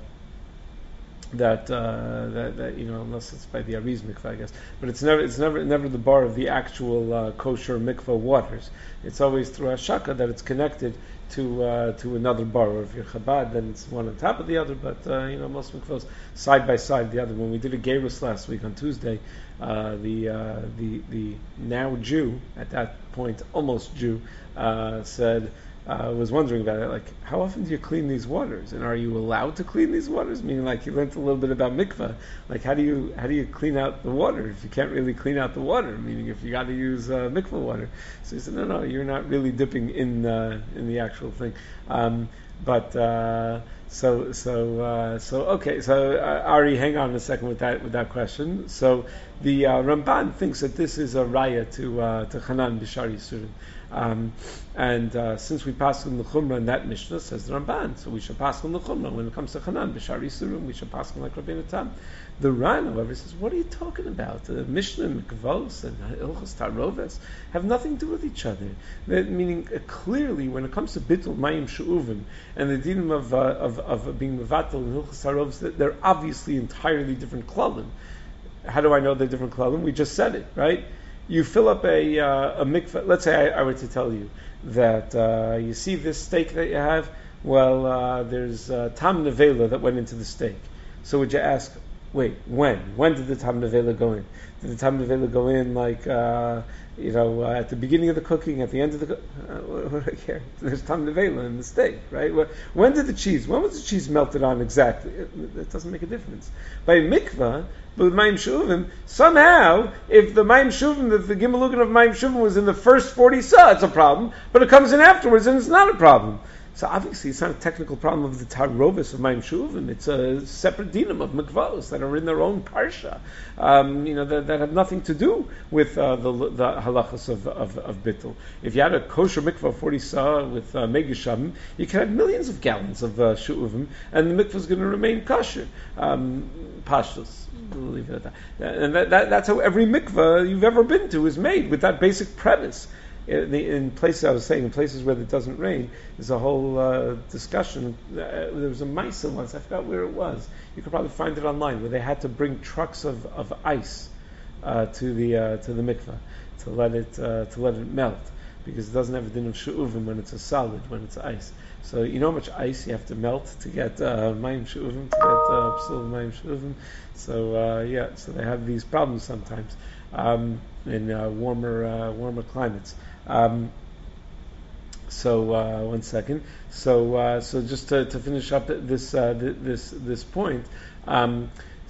That, uh, that that you know, unless it's by the Ariz mikveh, I guess, but it's never it's never never the bar of the actual uh, kosher mikveh waters. It's always through Ashaka that it's connected to uh, to another bar. Or if you're Chabad, then it's one on top of the other. But uh, you know, most mikvahs side by side the other. When we did a Gerus last week on Tuesday, uh, the uh, the the now Jew, at that point almost Jew, uh, said. I uh, was wondering about it, like, how often do you clean these waters, and are you allowed to clean these waters? Meaning, like, you learned a little bit about mikveh. Like, how do you how do you clean out the water if you can't really clean out the water? Meaning, if you got to use uh, mikveh water. So he said, no, no, you're not really dipping in uh, in the actual thing. Um, but uh, so so uh, so okay. So uh, Ari, hang on a second with that with that question. So the uh, Ramban thinks that this is a raya to uh, to Chanan b'Shar Yisurim. Um, and uh, since we pass on the Chumrah in that Mishnah, says the Ramban, so we should pass on the Chumrah when it comes to Chanan b'Shar Yisurim. We should pass on like Rabbeinu Tam. The Ran, however, says, what are you talking about? The Mishnah, Mikvos, and Ilchos Taroves have nothing to do with each other. That, meaning, uh, clearly, when it comes to Bittul Mayim Shu'uvim and the dinim of, uh, of of being Mevatel and Ilchos Taroves, they're obviously entirely different klalim. How do I know they're different klalim? We just said it, right? You fill up a uh, a mikveh. Let's say I, I were to tell you that uh, you see this steak that you have. Well, uh, there's uh, tam nevela that went into the steak. So would you ask, wait, when? When did the tam nevela go in? Did the tam nevela go in like uh, you know uh, at the beginning of the cooking, at the end of the cooking? Uh, what, what do I care? There's tam nevela in the steak, right? When did the cheese? When was the cheese melted on exactly? It, it doesn't make a difference. By mikveh. But with Mayim Shuvim, somehow, if the Mayim Shuvim, the, the Gimelugan of Mayim Shuvim was in the first forty sa, it's a problem, but it comes in afterwards and it's not a problem. So obviously it's not a technical problem of the Tarovis of Mayim Shuvim, it's a separate dinam of Mikvos that are in their own Parsha, um, you know, that, that have nothing to do with uh, the, the halachas of, of, of Bittul. If you had a kosher mikvah forty sa with uh, Megisham, you could have millions of gallons of uh, Shuvim, and the mikvah is going to remain kosher. Um, Pashtos. We'll leave it at that. And that, that, that's how every mikveh you've ever been to is made, with that basic premise. In, the, in places, I was saying, in places where it doesn't rain, there's a whole uh, discussion. Uh, there was a Maisa once, I forgot where it was. You could probably find it online, where they had to bring trucks of, of ice uh, to the uh, to the mikveh to let it uh, to let it melt, because it doesn't have a din of shu'uvim when it's a solid, when it's ice. So you know how much ice you have to melt to get uh, mayim shu'uvim, to get uh, psul mayim shu'uvim. So uh, yeah, so they have these problems sometimes. um, in uh, warmer uh, warmer climates. Um, so uh, one second. So uh, so just to, to finish up this uh, this this point. Um,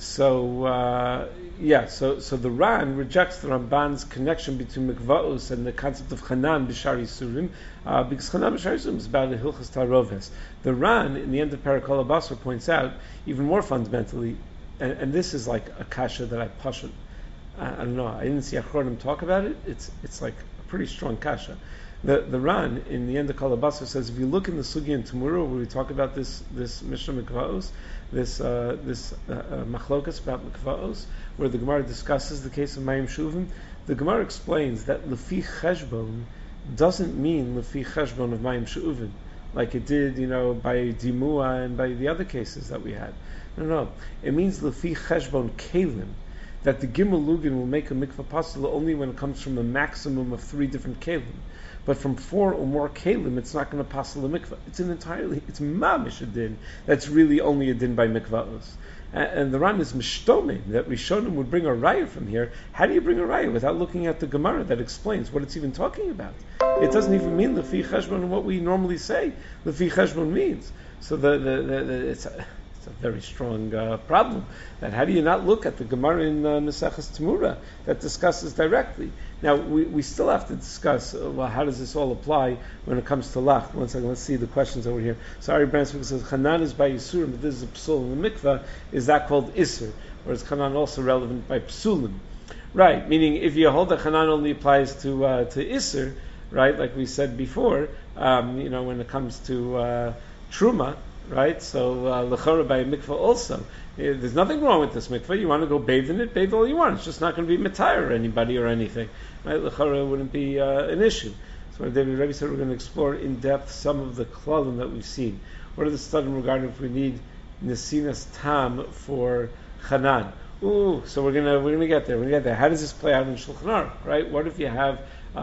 so uh, yeah, so so the Ran rejects the Ramban's connection between mikvaos and the concept of Chanan b'shar Yisurim, uh, because Chanan b'shar Yisurim is about the Hilchas Taroves. The Ran, in the end of Parakol Basar, points out even more fundamentally, and, and this is like a kasha that I pashut. I, I don't know. I didn't see Achronim talk about it. It's it's like a pretty strong kasha. The the Ran in the end of Kalabasar says, if you look in the Sugi and Tumura where we talk about this this Mishnah Mikvaos, this uh, this uh, uh, Machlokas about Mikvaos, where the Gemara discusses the case of Mayim Shuvim, the Gemara explains that Lefi Cheshbon doesn't mean Lefi Cheshbon of Mayim Shuvim, like it did, you know, by Dimua and by the other cases that we had. No, no, it means Lefi Cheshbon Kalim, that the Gimel Lugin will make a mikvah pasula only when it comes from a maximum of three different kalim. But from four or more kalim, it's not going to pasula mikvah. It's an entirely, it's mamish a din. That's really only a din by mikvahos. And, and the Ran is mishtomim, that Rishonim would bring a raya from here. How do you bring a raya without looking at the Gemara that explains what it's even talking about? It doesn't even mean lefi cheshbon what we normally say lefi cheshbon means. So the, the, the, the it's a, It's a very strong uh, problem. That how do you not look at the Gemara in uh, Maseches Temura that discusses directly? Now we, we still have to discuss uh, well, how does this all apply when it comes to Lach? One second, let's see the questions over here. Sorry, Branswick says Chanan is by Yisurim, but this is a psul in the mikvah. Is that called Isser, or is Chanan also relevant by psulim? Right, meaning if you hold that Chanan only applies to uh, to Isser, right? Like we said before, um, you know, when it comes to uh, Truma. Right, so uh, lechora by a mikvah also. Eh, There's nothing wrong with this mikvah. You want to go bathe in it, bathe all you want. It's just not going to be mitayr or anybody or anything. Right, lechora wouldn't be uh, an issue. So David Rebbe said we're going to explore in depth some of the klalim that we've seen. What are the studies regarding if we need nesinas tam for chanan? Ooh, so we're gonna we're gonna get there. We're gonna get there. How does this play out in Shulchan Aruch? Right? What if you have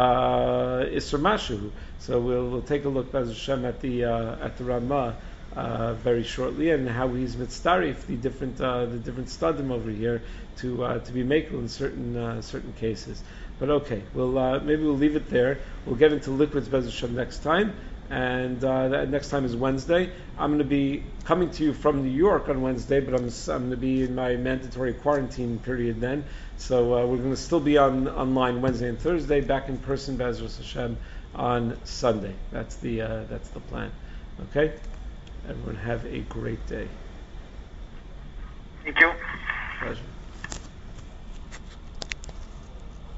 uh, Isser Mashu? So we'll we'll take a look, B'ez Hashem, at the uh, at the Ramah. Uh, very shortly, and how he's mitzdarif the different uh, the different studim over here to uh, to be makel in certain uh, certain cases. But okay, we'll uh, maybe we'll leave it there. We'll get into liquids B'ez Hashem next time, and uh, that next time is Wednesday. I'm going to be coming to you from New York on Wednesday, but I'm I'm going to be in my mandatory quarantine period then. So uh, we're going to still be on online Wednesday and Thursday, back in person B'ez Hashem on Sunday. That's the uh, that's the plan. Okay. Everyone have a great day. Thank you. Pleasure.